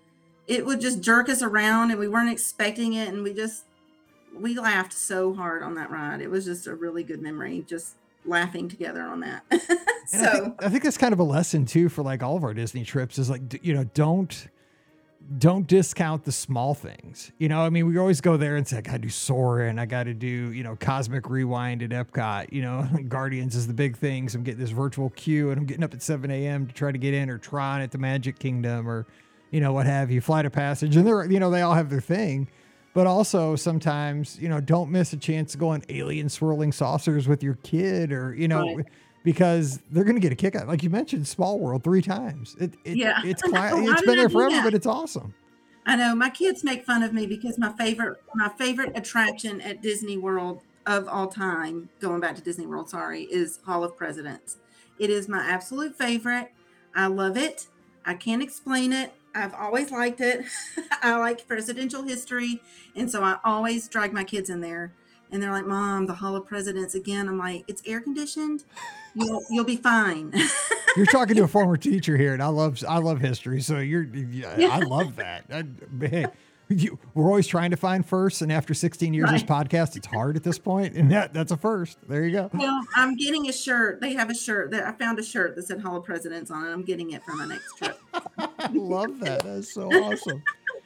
it would just jerk us around, and we weren't expecting it. And we just, we laughed so hard on that ride. It was just a really good memory, just laughing together on that. And I So, think, I think that's kind of a lesson too for like all of our Disney trips is like, d- you know, don't, don't discount the small things. You know, I mean, we always go there and say, I got to do Sora and I got to do, you know, Cosmic Rewind at Epcot. You know, Guardians is the big thing. So I'm getting this virtual queue and I'm getting up at seven a.m. to try to get in, or Tron at the Magic Kingdom, or, you know, what have you, Flight of Passage. And they're, you know, they all have their thing. But also sometimes, you know, don't miss a chance to go on alien swirling saucers with your kid, or, you know, Right. because they're going to get a kick out. Like you mentioned, Small World three times. It, it Yeah. it's I cla- know. Why it's did been I there do forever, that? but it's awesome. I know my kids make fun of me because my favorite my favorite attraction at Disney World of all time, going back to Disney World, sorry, is Hall of Presidents. It is my absolute favorite. I love it. I can't explain it. I've always liked it. I like presidential history, and so I always drag my kids in there. And they're like, "Mom, the Hall of Presidents again." I'm like, "It's air conditioned. You'll you'll be fine." You're talking to a former teacher here, and I love I love history, so you're yeah, Yeah. I love that. I, hey, you, we're always trying to find firsts, and after sixteen years of this podcast, it's hard at this point, and that that's a first. There you go. Well, I'm getting a shirt. They have a shirt that I found a shirt that said Hall of Presidents on it. I'm getting it for my next trip. I love that. That's so awesome.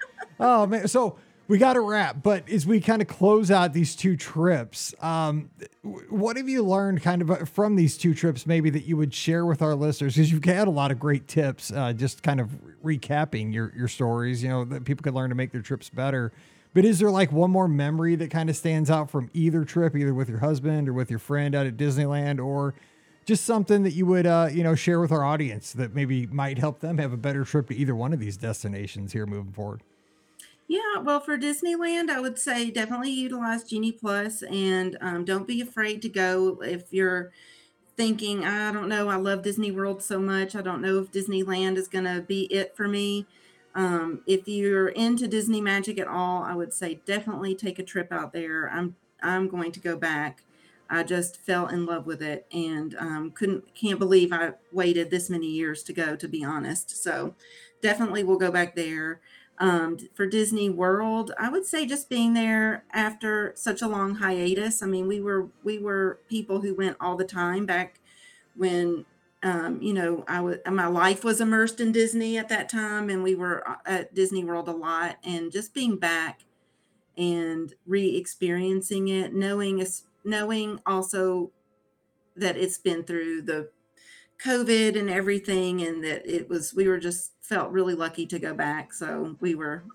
Oh man, so we got to wrap, but as we kind of close out these two trips, um, w- what have you learned kind of uh, from these two trips, maybe that you would share with our listeners? Because you've had a lot of great tips, uh, just kind of re- recapping your your stories, you know, that people could learn to make their trips better. But is there like one more memory that kind of stands out from either trip, either with your husband or with your friend out at Disneyland, or just something that you would, uh, you know, share with our audience that maybe might help them have a better trip to either one of these destinations here moving forward? Yeah, well, for Disneyland, I would say definitely utilize Genie Plus, and um, don't be afraid to go if you're thinking, I don't know, I love Disney World so much. I don't know if Disneyland is going to be it for me. Um, if you're into Disney Magic at all, I would say definitely take a trip out there. I'm I'm going to go back. I just fell in love with it and um, couldn't can't believe I waited this many years to go. To be honest, so definitely we'll go back there. Um, for Disney World, I would say just being there after such a long hiatus. I mean, we were we were people who went all the time back when um, you know I was my life was immersed in Disney at that time, and we were uh, at Disney World a lot. And just being back and re-experiencing it, knowing us, knowing also that it's been through the COVID and everything, and that it was we were just felt really lucky to go back. So we were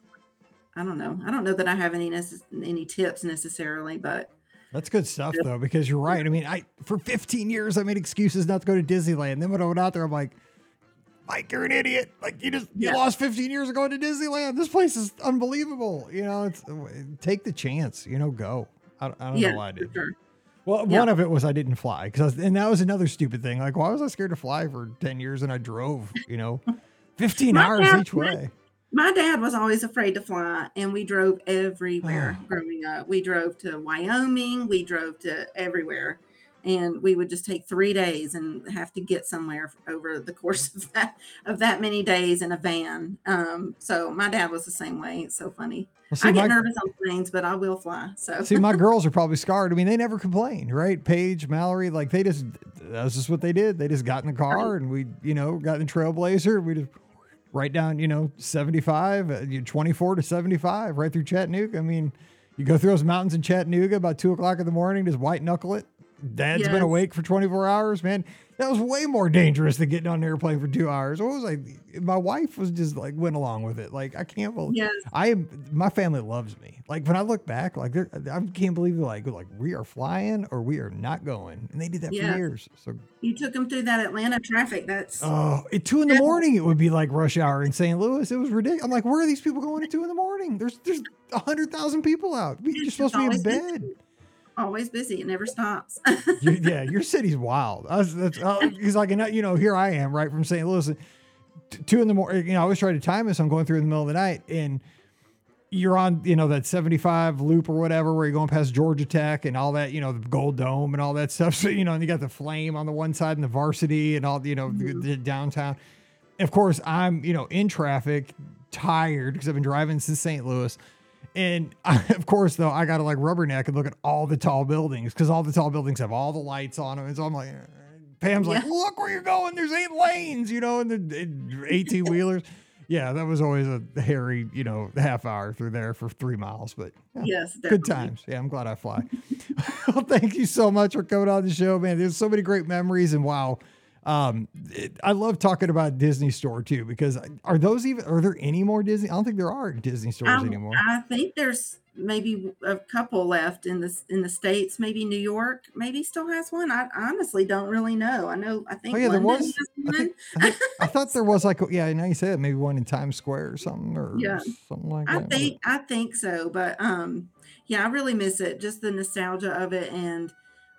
I don't know. I don't know that I have any necess- any tips necessarily, but That's good stuff just, though, because you're right. I mean, I for fifteen years I made excuses not to go to Disneyland. Then when I went out there, I'm like, Mike, you're an idiot. Like you just you yeah, lost fifteen years ago to Disneyland. This place is unbelievable. You know, it's take the chance. You know, go. I, I don't yeah, know why I for did. sure. Well, Yeah. one of it was I didn't fly because, and that was another stupid thing. Like, why was I scared to fly for ten years and I drove? You know, fifteen My hours dad, each way. my dad was always afraid to fly, and we drove everywhere growing up. We drove to Wyoming, we drove to everywhere, and we would just take three days and have to get somewhere over the course of that of that many days in a van. Um, so my dad was the same way. It's so funny. Well, see, I get my nervous on planes, but I will fly. So see, my girls are probably scarred. I mean, they never complained, right? Paige, Mallory, like they just that's just what they did. They just got in the car and we, you know, got in the Trailblazer. We just right down, you know, seventy-five, uh, you- twenty-four to seventy-five, right through Chattanooga. I mean, you go through those mountains in Chattanooga about two o'clock in the morning, just white knuckle it. Dad's been yes, awake for twenty-four hours, man. That was way more dangerous than getting on an airplane for two hours. What was I? My wife was just like went along with it. Like I can't believe yes, I am. My family loves me. Like when I look back, like they're, I can't believe they're like like we are flying or we are not going, and they did that for yes. years. So You took them through that Atlanta traffic. That's oh, at two in the morning it would be like rush hour in Saint Louis. It was ridiculous. I'm like, where are these people going at two in the morning? There's there's a hundred thousand people out. You're it's supposed to be in always bed. busy. Always busy. It never stops. You, yeah, your city's wild. I was, that's because like you know here I am right from Saint Louis, t- two in the morning. You know I always try to time this. I'm going through in the middle of the night, and you're on you know that seventy-five loop or whatever where you're going past Georgia Tech and all that. You know the Gold Dome and all that stuff. So you know and you got the Flame on the one side and the Varsity and all you know the, Mhm. the downtown. Of course I'm you know in traffic, tired because I've been driving since Saint Louis. And I, of course, though, I got to like rubberneck and look at all the tall buildings because all the tall buildings have all the lights on them. And so I'm like, Pam's like, Yeah. look where you're going. There's eight lanes, you know, and the eighteen wheelers. Yeah, that was always a hairy, you know, half hour through there for three miles. But yeah, Yes, good definitely. times. Yeah, I'm glad I fly. Well, thank you so much for coming on the show, man. There's so many great memories. And wow. Um, it, I love talking about Disney Store too, because are those even, are there any more Disney? I don't think there are Disney stores I, anymore. I think there's maybe a couple left in the in the States. Maybe New York maybe still has one. I honestly don't really know. I know I think Oh yeah, there London was. has I one. think, I think I thought there was like yeah. Now you said it, maybe one in Times Square or something or Yeah, something like I that. think I think so. But um, yeah, I really miss it. Just the nostalgia of it, and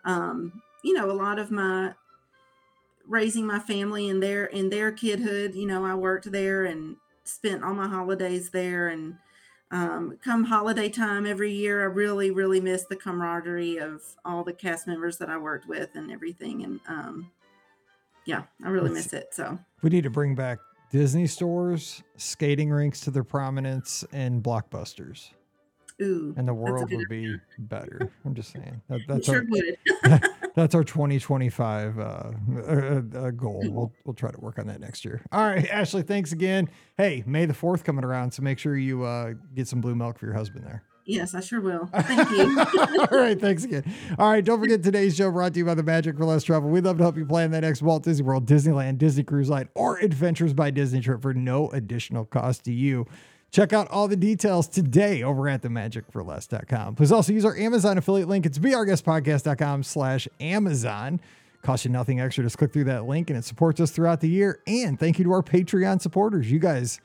um, you know, a lot of my raising my family in their in their kidhood. You know, I worked there and spent all my holidays there, and um, come holiday time every year, I really really miss the camaraderie of all the cast members that I worked with and everything. And um, yeah, I really Let's- miss it. So We need to bring back Disney stores, skating rinks to their prominence, and blockbusters, ooh, and the that's a world good would be better. I'm just saying that, it that's sure our would. that's our twenty twenty-five uh, uh, uh, goal. We'll we'll try to work on that next year. All right, Ashley, thanks again. Hey, May the fourth coming around, so make sure you uh, get some blue milk for your husband there. Yes, I sure will. Thank you. All right, thanks again. All right, don't forget today's show brought to you by the Magic for Less Travel. We'd love to help you plan that next Walt Disney World, Disneyland, Disney Cruise Line, or Adventures by Disney trip for no additional cost to you. Check out all the details today over at the magic for less dot com. Please also use our Amazon affiliate link. It's be our guest podcast dot com slash Amazon. Costs you nothing extra. Just click through that link and it supports us throughout the year. And thank you to our Patreon supporters. You guys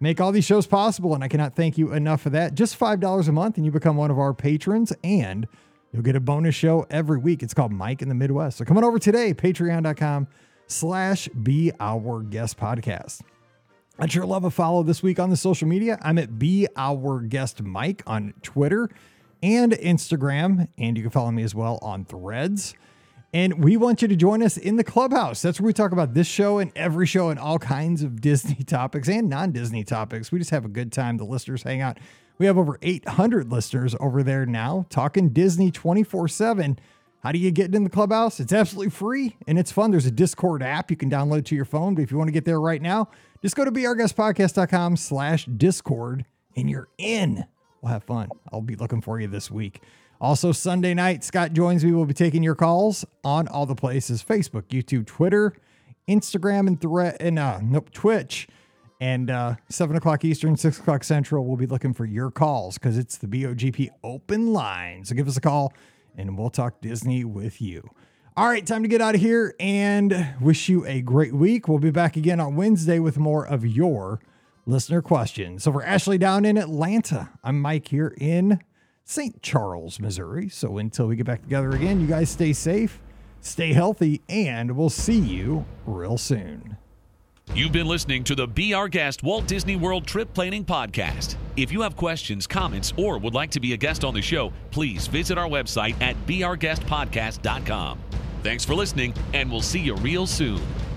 make all these shows possible, and I cannot thank you enough for that. Just five dollars a month, and you become one of our patrons, and you'll get a bonus show every week. It's called Mike in the Midwest. So come on over today, patreon.com slash Be Our Guest Podcast. I'd sure love a follow this week on the social media. I'm at Be Our Guest Mike on Twitter and Instagram, and you can follow me as well on Threads. And we want you to join us in the clubhouse. That's where we talk about this show and every show and all kinds of Disney topics and non-Disney topics. We just have a good time. The listeners hang out. We have over eight hundred listeners over there now talking Disney twenty-four seven. How do you get in the clubhouse? It's absolutely free and it's fun. There's a Discord app you can download to your phone. But if you want to get there right now, just go to beourguestpodcast.com slash Discord and you're in. We'll have fun. I'll be looking for you this week. Also, Sunday night, Scott joins me. We'll be taking your calls on all the places: Facebook, YouTube, Twitter, Instagram, and thread, and uh, nope, Twitch. And uh, seven o'clock Eastern, six o'clock Central, we'll be looking for your calls because it's the B O G P open line. So give us a call, and we'll talk Disney with you. All right, time to get out of here and wish you a great week. We'll be back again on Wednesday with more of your listener questions. So for Ashley down in Atlanta, I'm Mike here in Saint Charles, Missouri. So until we get back together again, you guys stay safe, stay healthy, and we'll see you real soon. You've been listening to the Be Our Guest Walt Disney World Trip Planning Podcast. If you have questions, comments, or would like to be a guest on the show, please visit our website at be our guest podcast dot com. Thanks for listening, and we'll see you real soon.